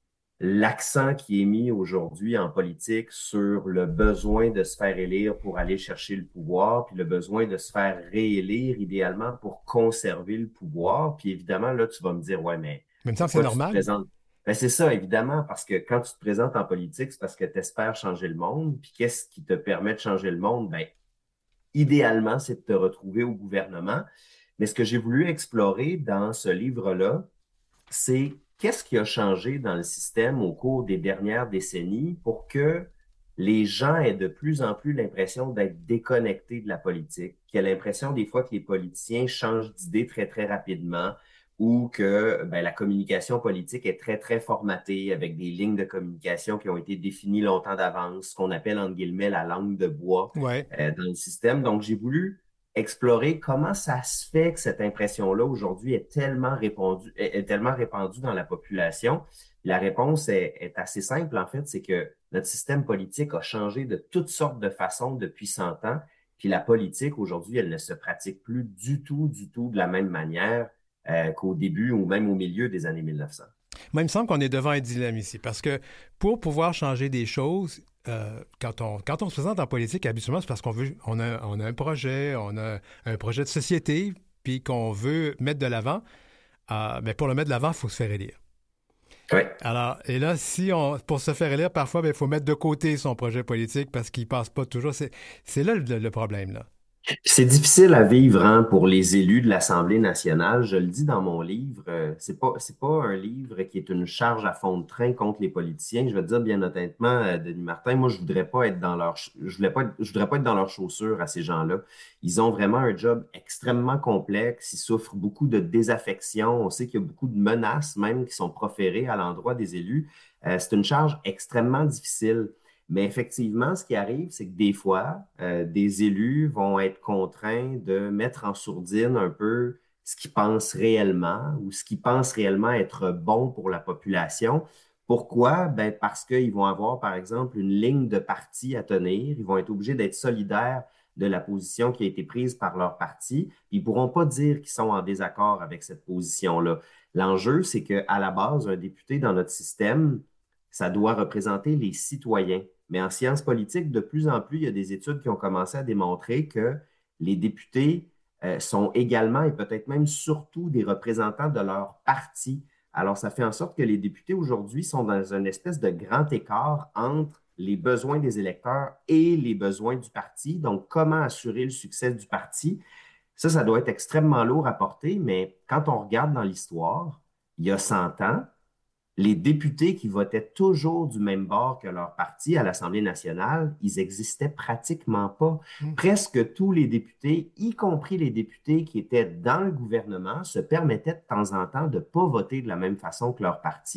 l'accent qui est mis aujourd'hui en politique sur le besoin de se faire élire pour aller chercher le pouvoir, puis le besoin de se faire réélire idéalement pour conserver le pouvoir. Puis évidemment, là, tu vas me dire, ouais, mais... Même temps, c'est normal. Présentes... Ben, c'est ça, évidemment, parce que quand tu te présentes en politique, c'est parce que tu espères changer le monde. Puis qu'est-ce qui te permet de changer le monde? Ben, idéalement, c'est de te retrouver au gouvernement. Mais ce que j'ai voulu explorer dans ce livre-là, c'est qu'est-ce qui a changé dans le système au cours des dernières décennies pour que les gens aient de plus en plus l'impression d'être déconnectés de la politique, qu'il y a l'impression des fois que les politiciens changent d'idée très, très rapidement, ou que ben, la communication politique est très, très formatée avec des lignes de communication qui ont été définies longtemps d'avance, ce qu'on appelle, entre guillemets, la langue de bois ouais. euh, dans le système. Donc, j'ai voulu explorer comment ça se fait que cette impression-là, aujourd'hui, est tellement répandue, est, est tellement répandue dans la population. La réponse est, est assez simple, en fait, c'est que notre système politique a changé de toutes sortes de façons depuis cent ans, puis la politique, aujourd'hui, elle ne se pratique plus du tout, du tout de la même manière Euh, qu'au début ou même au milieu des années mille neuf cents. Moi, il me semble qu'on est devant un dilemme ici, parce que pour pouvoir changer des choses, euh, quand, on, quand on se présente en politique, habituellement, c'est parce qu'on veut, on a, on a un projet, on a un projet de société, puis qu'on veut mettre de l'avant. Euh, mais pour le mettre de l'avant, il faut se faire élire. Oui. Alors, et là, si on, pour se faire élire, parfois, il faut mettre de côté son projet politique parce qu'il ne passe pas toujours. C'est, c'est là le, le problème, là. C'est difficile à vivre, hein, pour les élus de l'Assemblée nationale. Je le dis dans mon livre, euh, c'est pas c'est pas un livre qui est une charge à fond de train contre les politiciens. Je vais te dire bien honnêtement, euh, Denis Martin, moi je voudrais pas être dans leur je voulais pas être- je voudrais pas être dans leurs chaussures à ces gens-là. Ils ont vraiment un job extrêmement complexe. Ils souffrent beaucoup de désaffection. On sait qu'il y a beaucoup de menaces même qui sont proférées à l'endroit des élus. Euh, c'est une charge extrêmement difficile. Mais effectivement, ce qui arrive, c'est que des fois, euh, des élus vont être contraints de mettre en sourdine un peu ce qu'ils pensent réellement ou ce qu'ils pensent réellement être bon pour la population. Pourquoi? Ben parce qu'ils vont avoir, par exemple, une ligne de parti à tenir. Ils vont être obligés d'être solidaires de la position qui a été prise par leur parti. Ils ne pourront pas dire qu'ils sont en désaccord avec cette position-là. L'enjeu, c'est qu'à la base, un député dans notre système, ça doit représenter les citoyens. Mais en sciences politiques, de plus en plus, il y a des études qui ont commencé à démontrer que les députés euh, sont également et peut-être même surtout des représentants de leur parti. Alors, ça fait en sorte que les députés aujourd'hui sont dans une espèce de grand écart entre les besoins des électeurs et les besoins du parti. Donc, comment assurer le succès du parti? Ça, ça doit être extrêmement lourd à porter, mais quand on regarde dans l'histoire, il y a cent ans, les députés qui votaient toujours du même bord que leur parti à l'Assemblée nationale, ils existaient pratiquement pas. Mm. Presque tous les députés, y compris les députés qui étaient dans le gouvernement, se permettaient de temps en temps de ne pas voter de la même façon que leur parti.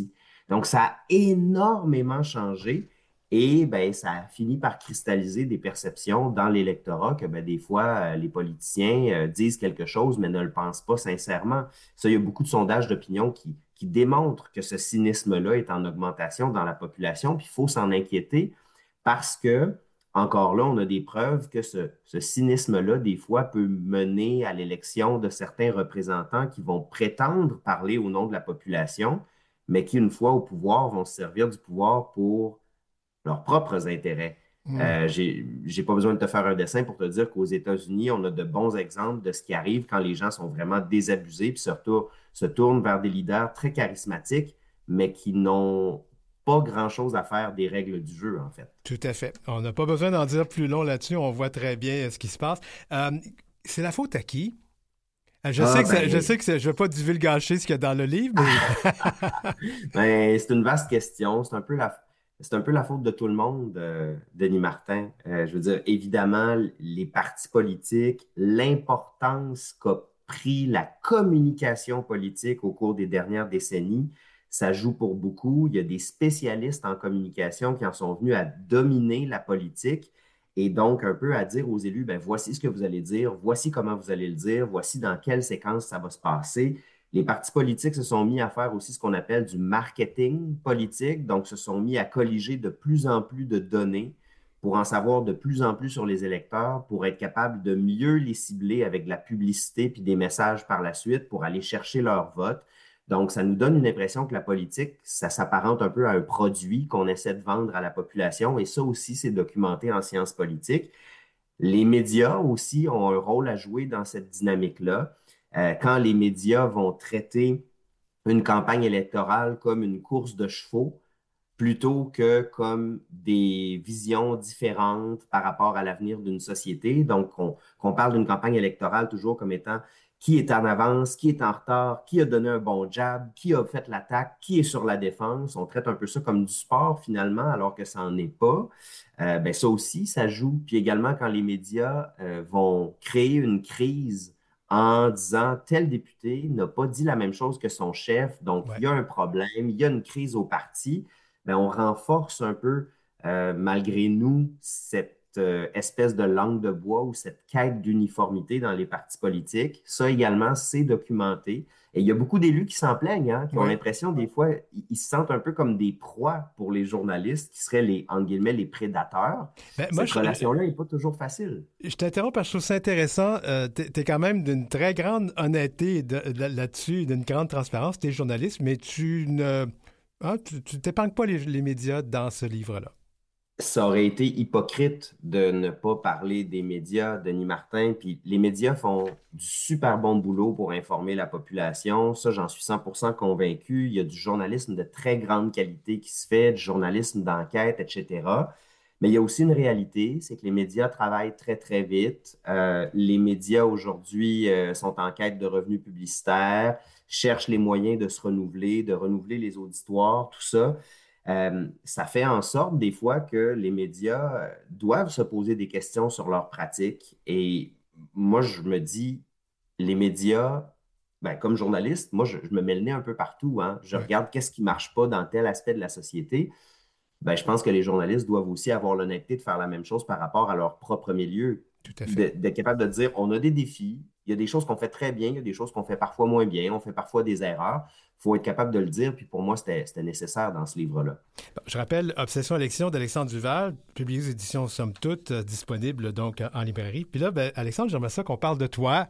Donc, ça a énormément changé et ben, ça a fini par cristalliser des perceptions dans l'électorat que ben, des fois, euh, les politiciens euh, disent quelque chose mais ne le pensent pas sincèrement. Ça, il y a beaucoup de sondages d'opinion qui, qui démontrent que ce cynisme-là est en augmentation dans la population, puis il faut s'en inquiéter parce que, encore là, on a des preuves que ce, ce cynisme-là, des fois, peut mener à l'élection de certains représentants qui vont prétendre parler au nom de la population, mais qui, une fois au pouvoir, vont se servir du pouvoir pour leurs propres intérêts. Mm. Euh, j'ai, j'ai pas besoin de te faire un dessin pour te dire qu'aux États-Unis, on a de bons exemples de ce qui arrive quand les gens sont vraiment désabusés, puis surtout se tournent vers des leaders très charismatiques, mais qui n'ont pas grand-chose à faire des règles du jeu, en fait. Tout à fait. On n'a pas besoin d'en dire plus long là-dessus. On voit très bien ce qui se passe. Euh, c'est la faute à qui? Je, Ah, sais que ça- ben- je sais que c'est- je ne vais pas divulgacher ce qu'il y a dans le livre, mais Ben, c'est une vaste question. C'est un peu la, c'est un peu la faute de tout le monde, euh, Denis Martin. Euh, je veux dire, évidemment, les partis politiques, l'importance qu'a pris la communication politique au cours des dernières décennies, ça joue pour beaucoup. Il y a des spécialistes en communication qui en sont venus à dominer la politique et donc un peu à dire aux élus, ben, voici ce que vous allez dire, voici comment vous allez le dire, voici dans quelle séquence ça va se passer. Les partis politiques se sont mis à faire aussi ce qu'on appelle du marketing politique, donc se sont mis à colliger de plus en plus de données pour en savoir de plus en plus sur les électeurs, pour être capable de mieux les cibler avec de la publicité puis des messages par la suite pour aller chercher leur vote. Donc, ça nous donne une impression que la politique, ça s'apparente un peu à un produit qu'on essaie de vendre à la population et ça aussi, c'est documenté en sciences politiques. Les médias aussi ont un rôle à jouer dans cette dynamique-là. Euh, quand les médias vont traiter une campagne électorale comme une course de chevaux, plutôt que comme des visions différentes par rapport à l'avenir d'une société. Donc, on, qu'on parle d'une campagne électorale toujours comme étant qui est en avance, qui est en retard, qui a donné un bon jab, qui a fait l'attaque, qui est sur la défense. On traite un peu ça comme du sport finalement, alors que ça n'en est pas. Euh, ben, ça aussi, ça joue. Puis également, quand les médias euh, vont créer une crise en disant tel député n'a pas dit la même chose que son chef, donc Ouais. il y a un problème, il y a une crise au parti, ben, on renforce un peu, euh, malgré nous, cette euh, espèce de langue de bois ou cette quête d'uniformité dans les partis politiques. Ça également, c'est documenté. Et il y a beaucoup d'élus qui s'en plaignent, hein, qui ont Ouais. l'impression, des fois, ils, ils se sentent un peu comme des proies pour les journalistes, qui seraient les, entre guillemets, les prédateurs. Ben, moi, Cette je- relation-là n'est pas toujours facile. Je t'interromps parce que je trouve ça intéressant. Euh, t'es, t'es quand même d'une très grande honnêteté de- de- là-dessus, d'une grande transparence. T'es journaliste, mais tu ne hein, tu, tu t'épargnes pas les, les médias dans ce livre-là. Ça aurait été hypocrite de ne pas parler des médias, Denis Martin. Puis les médias font du super bon boulot pour informer la population. Ça, j'en suis cent pour cent convaincu. Il y a du journalisme de très grande qualité qui se fait, du journalisme d'enquête, et cetera. Mais il y a aussi une réalité, c'est que les médias travaillent très, très vite. Euh, les médias aujourd'hui euh, sont en quête de revenus publicitaires, cherchent les moyens de se renouveler, de renouveler les auditoires, tout ça. Euh, ça fait en sorte des fois que les médias euh, doivent se poser des questions sur leurs pratiques. Et moi, je me dis, les médias, ben, comme journaliste, moi, je, je me mets le nez un peu partout, hein. Je Ouais. regarde qu'est-ce qui ne marche pas dans tel aspect de la société. Ben, je pense que les journalistes doivent aussi avoir l'honnêteté de faire la même chose par rapport à leur propre milieu. Tout à fait. De- D'être capable de dire, on a des défis, il y a des choses qu'on fait très bien, il y a des choses qu'on fait parfois moins bien, on fait parfois des erreurs. Il faut être capable de le dire, puis pour moi, c'était c'était nécessaire dans ce livre-là. Bon, je rappelle Obsession élection d'Alexandre Duval, publié aux éditions Somme Toute, euh, disponible donc en librairie. Puis là, ben, Alexandre, j'aimerais ça qu'on parle de toi.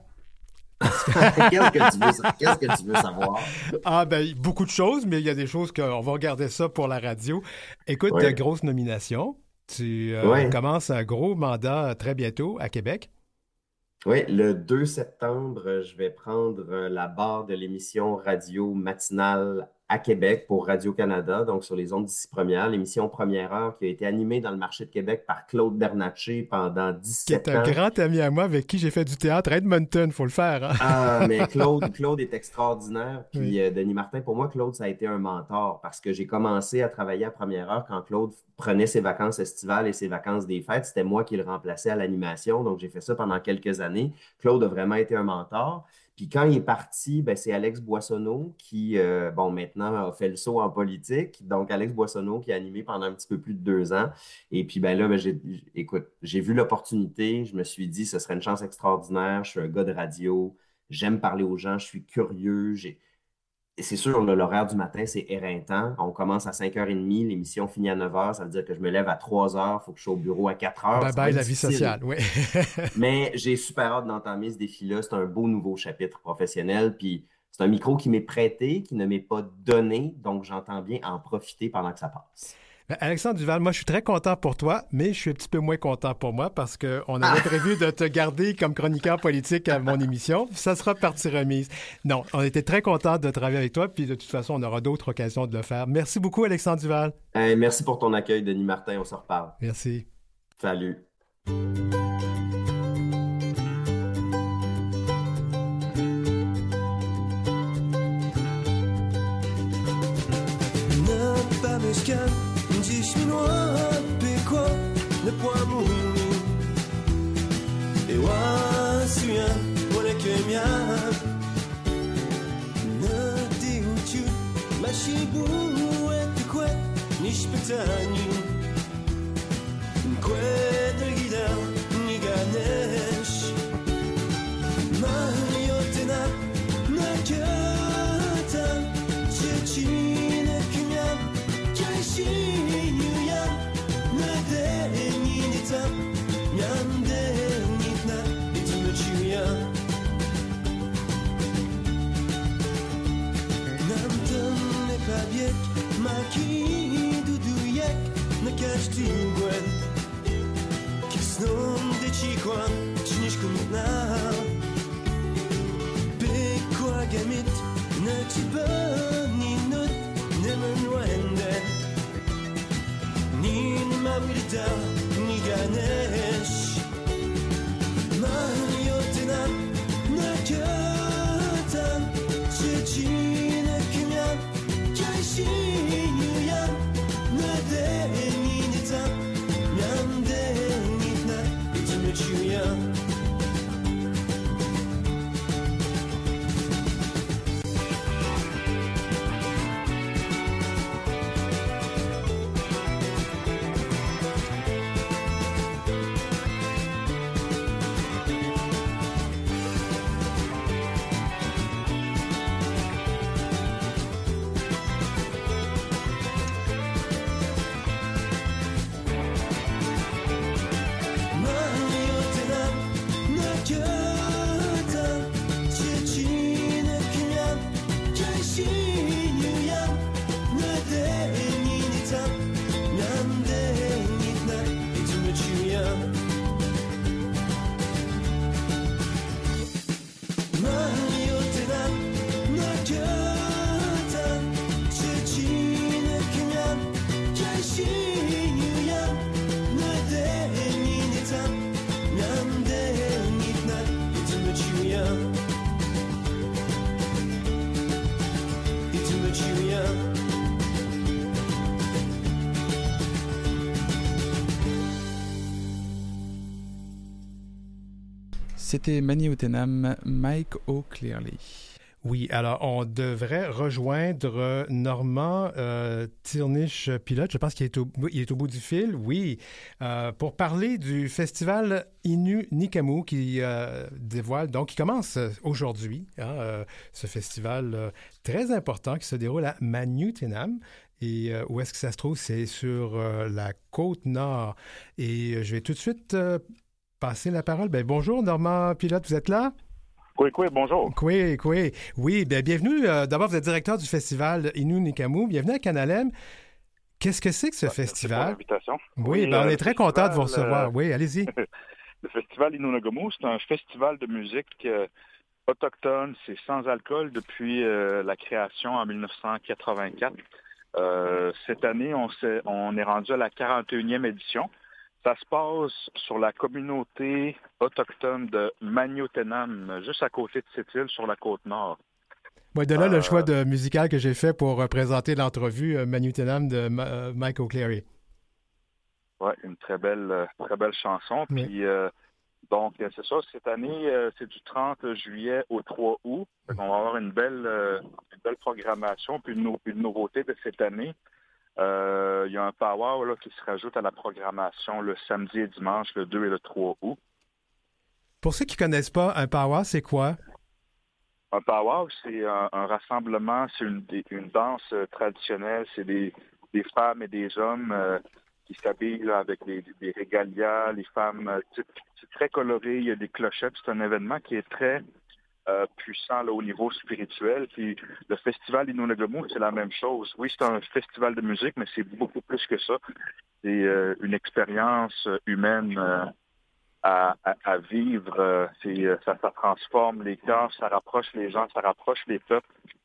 Qu'est-ce que tu veux, sa- qu'est-ce que tu veux savoir? Ah ben, beaucoup de choses, mais il y a des choses qu'on va regarder ça pour la radio. Écoute, Ouais. euh, grosse nomination. Tu euh, Ouais. commences un gros mandat très bientôt à Québec. Oui, le deux septembre, je vais prendre euh, la barre de l'émission radio matinale à Québec pour Radio-Canada, donc sur les ondes d'ici première, l'émission Première Heure qui a été animée dans le marché de Québec par Claude Bernatchez pendant Qui est dix-sept un ans. grand ami à moi avec qui j'ai fait du théâtre à Edmonton, faut le faire. Hein? Ah, mais Claude, Claude est extraordinaire. Puis Oui. euh, Denis Martin, pour moi, Claude, ça a été un mentor parce que j'ai commencé à travailler à Première Heure quand Claude prenait ses vacances estivales et ses vacances des fêtes. C'était moi qui le remplaçais à l'animation. Donc, j'ai fait ça pendant quelques années. Claude a vraiment été un mentor. Puis quand il est parti, ben, c'est Alex Boissonneau qui, euh, bon, maintenant a fait le saut en politique. Donc, Alex Boissonneau qui a animé pendant un petit peu plus de deux ans. Et puis, ben là, ben, j'ai, écoute, j'ai vu l'opportunité. Je me suis dit, ce serait une chance extraordinaire. Je suis un gars de radio. J'aime parler aux gens. Je suis curieux. J'ai... Et c'est sûr, là, l'horaire du matin, c'est éreintant. On commence à cinq heures trente, l'émission finit à neuf heures. Ça veut dire que je me lève à trois heures. Il faut que je sois au bureau à quatre heures. Bye bye la vie sociale, oui. Mais j'ai super hâte d'entamer ce défi-là. C'est un beau nouveau chapitre professionnel. Puis c'est un micro qui m'est prêté, qui ne m'est pas donné. Donc, j'entends bien en profiter pendant que ça passe. Alexandre Duval, moi, je suis très content pour toi, mais je suis un petit peu moins content pour moi parce qu'on avait ah. prévu de te garder comme chroniqueur politique à mon émission. Ça sera partie remise. Non, on était très contents de travailler avec toi, puis de toute façon, on aura d'autres occasions de le faire. Merci beaucoup, Alexandre Duval. Hey, merci pour ton accueil, Denis Martin. On se reparle. Merci. Salut. Ne pas m'escaler. Dziś minęła piekła, ne płamuni I łasuję, wolę miałem Ne déuciu, ma chibou et quoi, niż pytaniu Kwe de gida, ni ganesh Mariotyna, na kiata Dzieciny kmiam, kiesi Maki dudujek na każdy głęb Kisną decichła, czniszku mitna Pykła gamit, na ciba ni nut Nemen wende Ni mawilita, ni ganesh Mariotyna, na katan Ciecine kmian, kiesi C'était Mani Utenam, Mike O'Clearly. Oui, alors on devrait rejoindre Normand euh, Tirnish-Pilote. Je pense qu'il est au, il est au bout du fil, oui, euh, pour parler du festival Innu Nikamu qui euh, dévoile, donc qui commence aujourd'hui, hein, euh, ce festival euh, très important qui se déroule à Mani-Utenam. Et euh, où est-ce que ça se trouve? C'est sur euh, la côte nord. Et euh, je vais tout de suite euh, passer la parole. Ben, bonjour Normand Pilote, vous êtes là? Oui, oui, bonjour. Oui, oui. Oui, bien, bienvenue. Euh, d'abord, vous êtes directeur du festival Innu Nikamu. Bienvenue à Canalem. Qu'est-ce que c'est que ce ah, festival? Merci pour l'invitation. Oui, oui ben, on est très content de vous recevoir. Euh, oui, allez-y. Le festival Innu Nikamu, c'est un festival de musique euh, autochtone. C'est sans alcool depuis euh, la création en dix-neuf cent quatre-vingt-quatre. Euh, cette année, on, s'est, on est rendu à la quarante et unième édition. Ça se passe sur la communauté autochtone de Mani-Utenam, juste à côté de cette île, sur la côte nord. Oui, de là, euh, le choix de musical que j'ai fait pour présenter l'entrevue euh, Mani-Utenam de euh, Mike O'Clearly. Oui, une très belle, très belle chanson. Oui. Puis, euh, Donc, euh, c'est ça, cette année, euh, c'est du trente juillet au trois août. Donc, on va avoir une belle, euh, une belle programmation. Puis une, no- une nouveauté de cette année, euh, il y a un powwow là, qui se rajoute à la programmation le samedi et dimanche, le deux et le trois août. Pour ceux qui ne connaissent pas, un powwow, c'est quoi? Un powwow, c'est un, un rassemblement, c'est une, des- une danse euh, traditionnelle. C'est des, des femmes et des hommes euh, qui s'habillent là, avec des, des régalias. Les femmes, euh, c'est, c'est très coloré, il y a des clochettes. C'est un événement qui est très euh, puissant là, au niveau spirituel. Puis le festival Inunagamu, c'est la même chose. Oui, c'est un festival de musique, mais c'est beaucoup plus que ça. C'est euh, une expérience euh, humaine euh, à, à, à vivre. Euh, c'est, euh, ça, ça transforme les cœurs, ça rapproche les gens, ça rapproche les peuples.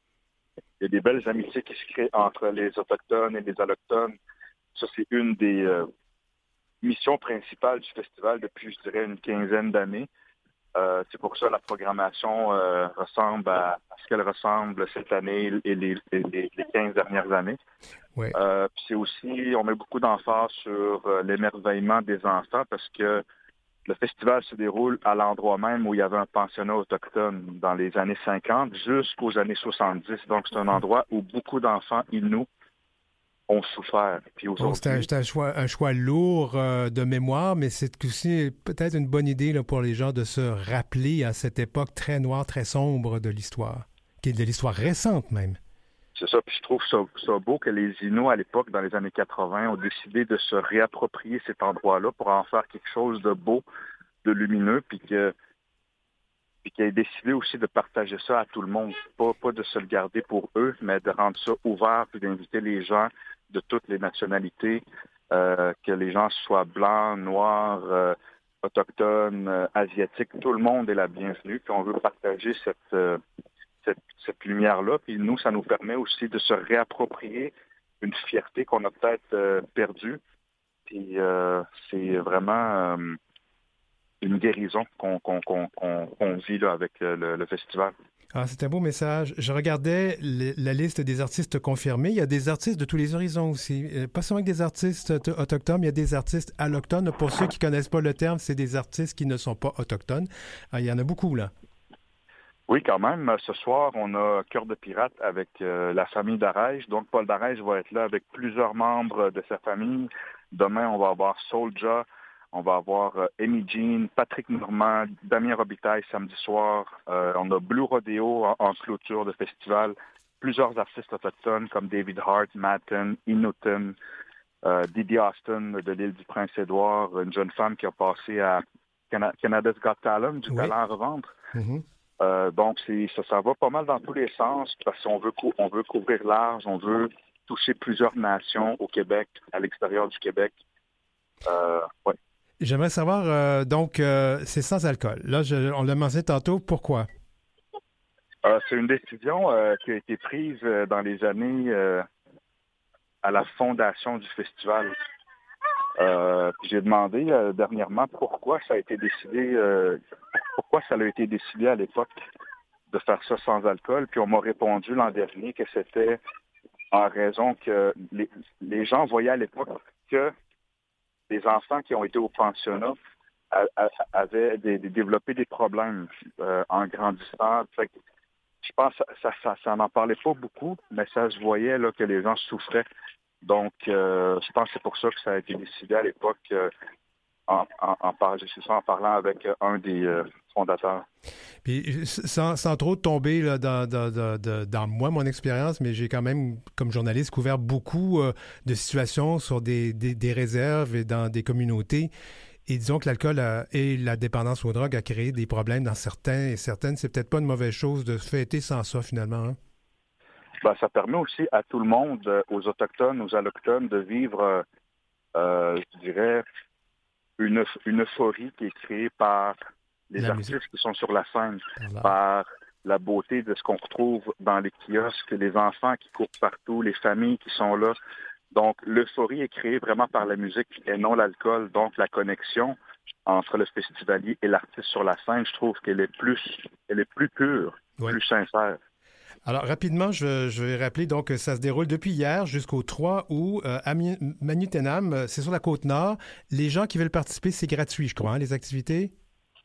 Il y a des belles amitiés qui se créent entre les Autochtones et les Allochtones. Ça, c'est une des euh, missions principales du festival depuis, je dirais, une quinzaine d'années. Euh, c'est pour ça que la programmation euh, ressemble à, à ce qu'elle ressemble cette année et les, et les, les quinze dernières années. Oui. Euh, puis c'est aussi, on met beaucoup d'emphase sur euh, l'émerveillement des enfants parce que le festival se déroule à l'endroit même où il y avait un pensionnat autochtone dans les années cinquante jusqu'aux années soixante-dix. Donc, c'est un endroit où beaucoup d'enfants inuits ont souffert. Puis Bon, aujourd'hui, c'est un, c'est un choix, un choix lourd euh, de mémoire, mais c'est aussi peut-être une bonne idée là, pour les gens de se rappeler à cette époque très noire, très sombre de l'histoire, qui est de l'histoire récente même. c'est ça. Puis je trouve ça, ça beau que les Inuits, à l'époque, dans les années quatre-vingts, ont décidé de se réapproprier cet endroit-là pour en faire quelque chose de beau, de lumineux, puis que puis qu'ils aient décidé aussi de partager ça à tout le monde. Pas, pas de se le garder pour eux, mais de rendre ça ouvert, puis d'inviter les gens de toutes les nationalités, euh, que les gens soient blancs, noirs, euh, autochtones, euh, asiatiques, tout le monde est la bienvenue, puis on veut partager cette, euh, cette, cette lumière-là, puis nous, ça nous permet aussi de se réapproprier une fierté qu'on a peut-être euh, perdue, puis euh, c'est vraiment euh, une guérison qu'on, qu'on, qu'on, qu'on, qu'on vit là, avec le, le festival. Ah, c'est un beau message. Je regardais le- la liste des artistes confirmés. Il y a des artistes de tous les horizons aussi. Euh, Pas seulement que des artistes auto- autochtones, mais il y a des artistes allochtones. Pour ceux qui ne connaissent pas le terme, c'est des artistes qui ne sont pas autochtones. Ah, il y en a beaucoup, là. Oui, quand même. Ce soir, on a Cœur de pirate avec euh, la famille Darèche. Donc, Paul Darèche va être là avec plusieurs membres de sa famille. Demain, on va avoir Soulja. On va avoir euh, Amy Jean, Patrick Normand, Damien Robitaille samedi soir. Euh, on a Blue Rodeo en, en clôture de festival. Plusieurs artistes autochtones comme David Hart, Matten, Inutin, euh, Didi Austin de l'île du Prince-Édouard, une jeune femme qui a passé à Cana- Canada's Got Talent, du Oui. talent à revendre. Mhm. Euh, donc, c'est, ça, ça va pas mal dans tous les sens parce qu'on veut, cou- on veut couvrir large, on veut toucher plusieurs nations au Québec, à l'extérieur du Québec. Euh, ouais. J'aimerais savoir, euh, donc, euh, c'est sans alcool. Là, je- on l'a mentionné tantôt. Pourquoi? Euh, c'est une décision euh, qui a été prise euh, dans les années euh, à la fondation du festival. Euh, puis j'ai demandé euh, dernièrement pourquoi ça a été décidé, euh, pourquoi ça a été décidé à l'époque de faire ça sans alcool. Puis on m'a répondu l'an dernier que c'était en raison que les, les gens voyaient à l'époque que les enfants qui ont été au pensionnat a- a- avaient des- des- développé des problèmes euh, en grandissant. Fait que je pense que ça, ça, ça n'en parlait pas beaucoup, mais ça se voyait là, que les gens souffraient. Donc, euh, je pense que c'est pour ça que ça a été décidé à l'époque euh, en, en, en, par- je sais ça, en parlant avec euh, un des euh, fondateurs. Puis, sans, sans trop tomber là, dans, dans, dans, dans- dans moi, mon expérience, mais j'ai quand même, comme journaliste, couvert beaucoup euh, de situations sur des, des, des réserves et dans des communautés. Et disons que l'alcool a- et la dépendance aux drogues a créé des problèmes dans certains et certaines. C'est peut-être pas une mauvaise chose de fêter sans ça, finalement. Hein? Ben, ça permet aussi à tout le monde, euh, aux Autochtones, aux Allochtones, de vivre, euh, euh, je dirais, une, euph- une euphorie qui est créée par les La artistes musique. qui sont sur la scène, Voilà. par la beauté de ce qu'on retrouve dans les kiosques, les enfants qui courent partout, les familles qui sont là. Donc, l'euphorie est créée vraiment par la musique et non l'alcool. Donc, la connexion entre le festivalier et l'artiste sur la scène, je trouve qu'elle est plus, elle est plus pure, Ouais. plus sincère. Alors, rapidement, je, je vais rappeler donc que ça se déroule depuis hier jusqu'au trois août euh, à Mi- Manioutenam. euh, C'est sur la Côte-Nord. Les gens qui veulent participer, c'est gratuit, je crois, hein, les activités?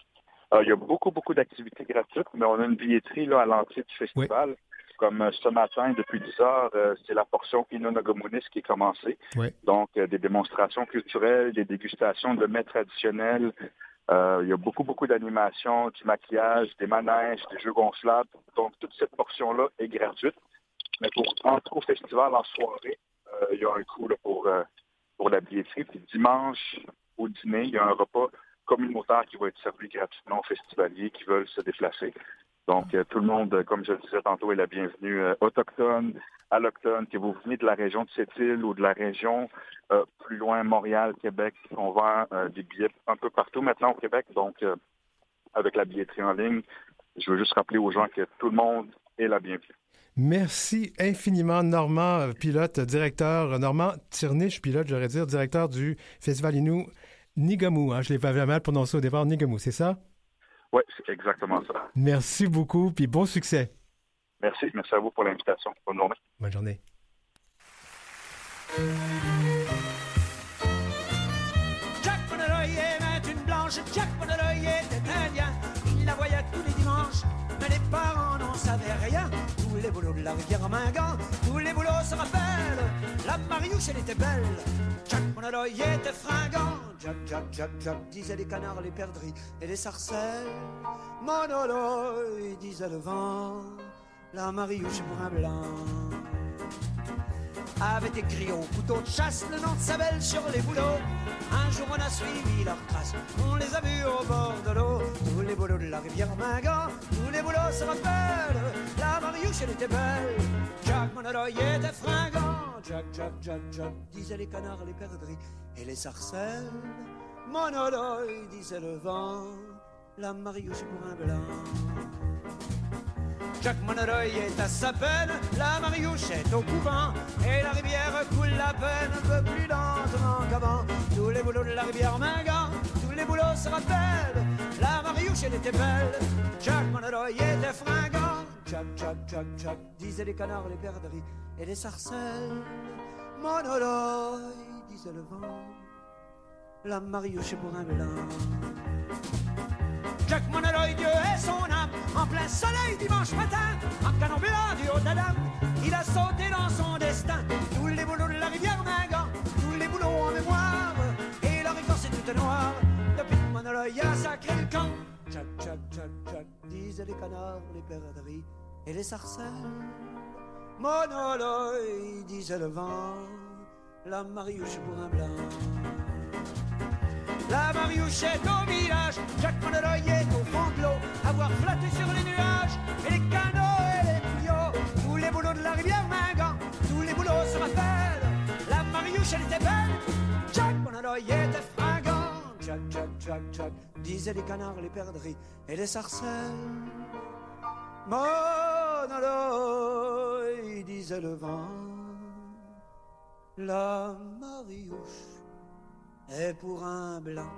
Euh, il y a beaucoup, beaucoup d'activités gratuites, mais on a une billetterie là, à l'entrée du festival. Oui. Comme euh, ce matin, depuis dix heures, euh, c'est la portion Inu Nagamunis qui est commencée. Oui. Donc, euh, des démonstrations culturelles, des dégustations de mets traditionnels. Euh, il y a beaucoup, beaucoup d'animations, du maquillage, des manèges, des jeux gonflables. Donc, toute cette portion-là est gratuite. Mais pour entrer au festival en soirée, euh, il y a un coût là, pour, euh, pour la billetterie. Puis dimanche, au dîner, il y a un repas communautaire qui va être servi gratuitement aux festivaliers qui veulent se déplacer. Donc, euh, tout le monde, comme je le disais tantôt, est la bienvenue, euh, autochtone, allochtone, que vous venez de la région de Sept-Îles ou de la région euh, plus loin, Montréal, Québec, on vend euh, des billets un peu partout maintenant au Québec. Donc, euh, avec la billetterie en ligne, je veux juste rappeler aux gens que tout le monde est la bienvenue. Merci infiniment, Normand, pilote, directeur, Normand Tirniche, pilote, j'aurais dire, directeur du Festival Inu Nigamu. Hein, je l'ai pas mal prononcé au départ, Nigamu, c'est ça? Oui, c'est exactement ça. Merci beaucoup, puis bon succès. Merci, merci à vous pour l'invitation. Bonne journée. Bonne journée. Jack Monoroy aimait une blanche, Jack Monoroy était indien. Il la voyait tous les dimanches, mais les parents n'en savaient rien. Tous les boulots de la rivière Mingan, tous les boulots se rappellent. La Mariouche, elle était belle, Jack Monoroy était fringant. Jack, Jack, Jack, Jack, disaient les canards, les perdrix et les sarcelles. Monoroy, disait le vent, la Mariouche pour un blanc. Avait écrit au couteau de chasse le nom de sa belle sur les bouleaux. Un jour on a suivi leurs traces, on les a vus au bord de l'eau. Tous les bouleaux de la rivière Mingan, tous les bouleaux se rappellent. La Mariouche, elle était belle, Jack Monoroy était fringant. Jack, Jack, Jack, Jack, disaient les canards, les perdrix et les sarcelles. Monoroy, disait le vent, la Mariouche pour un blanc. Jack Monoroy est à sa peine, la Mariouche est au couvent, et la rivière coule la peine un peu plus lentement qu'avant. Tous les bouleaux de la rivière Mingan, tous les bouleaux se rappellent. La Mariouche, elle était belle, Jack Monoroy était fringant. Jack, Jack, Jack, Jack, disaient les canards, les perdrix et les sarcelles. Monoroy, disait le vent, la Mariouche pour un blanc. Jack Monoroy, Dieu est son âme, en plein soleil dimanche matin, en canamblant du haut d'Adam, il a sauté dans son destin. Tous les bouleaux de la rivière Mingan, tous les bouleaux en mémoire, et leur écorce est toute noire. Depuis que Monoroy a sacré le camp, Jack, Jack, Jack, Jack, disaient les canards, les perdrix et les sarcelles. Monoroy, disait le vent, la Mariouche pour un blanc. La Mariouche est au village, Jack Monoroy est au fond de l'eau, à voir flotter sur les nuages, et les canots et les tuyaux. Tous les bouleaux de la rivière Mingan, tous les bouleaux se rappellent. La Mariouche, elle était belle, Jack Monoroy était fringant. Jack, Jack, Jack, Jack, disaient les canards, les perdrix et les sarcelles. Monoroy, disait le vent, la Mariouche est pour un blanc.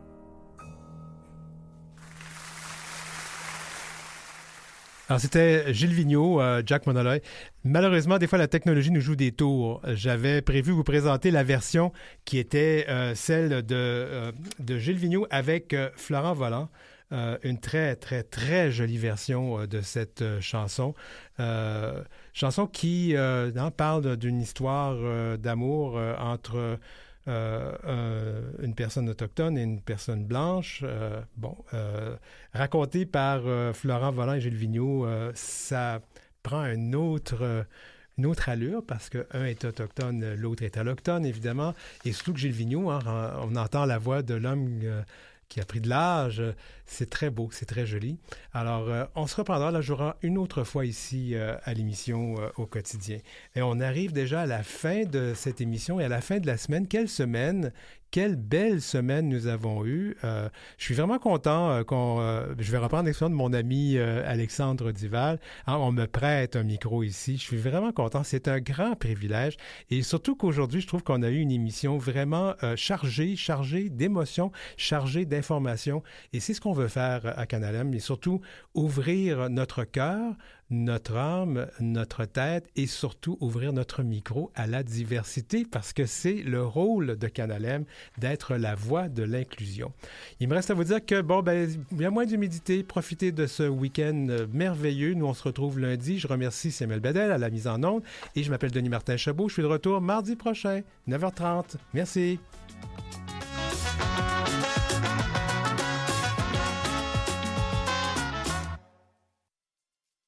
Alors, c'était Gilles Vigneault, euh, Jack Monoroy. Malheureusement, des fois, la technologie nous joue des tours. J'avais prévu vous présenter la version qui était euh, celle de, euh, de Gilles Vigneault avec euh, Florent Volant. Euh, une très, très, très jolie version euh, de cette euh, chanson. Euh, chanson qui euh, non, parle d'une histoire euh, d'amour euh, entre euh, euh, une personne autochtone et une personne blanche. Euh, bon, euh, racontée par euh, Florent Volant et Gilles Vigneault, euh, ça prend un autre... Euh, une autre allure, parce qu'un est autochtone, l'autre est allochtone, évidemment. Et surtout que Gilles Vigneault, hein, on entend la voix de l'homme... Euh, qui a pris de l'âge. C'est très beau, c'est très joli. Alors, euh, on se reprendra la journée une autre fois ici euh, à l'émission euh, Au quotidien. Et on arrive déjà à la fin de cette émission et à la fin de la semaine. Quelle semaine, quelle belle semaine nous avons eue. Euh, je suis vraiment content euh, qu'on... Euh, je vais reprendre l'expression de mon ami euh, Alexandre Duval. Hein, on me prête un micro ici. Je suis vraiment content. C'est un grand privilège. Et surtout qu'aujourd'hui, je trouve qu'on a eu une émission vraiment euh, chargée, chargée d'émotions, chargée d'informations. Et c'est ce qu'on veut faire à Canal M, mais surtout ouvrir notre cœur notre âme, notre tête et surtout ouvrir notre micro à la diversité parce que c'est le rôle de Canal M d'être la voix de l'inclusion. Il me reste à vous dire que, bon, ben, il y a moins d'humidité. Profitez de ce week-end merveilleux. Nous, on se retrouve lundi. Je remercie Samuel Bedel à la mise en onde et je m'appelle Denis Martin Chabot. Je suis de retour mardi prochain, neuf heures trente. Merci.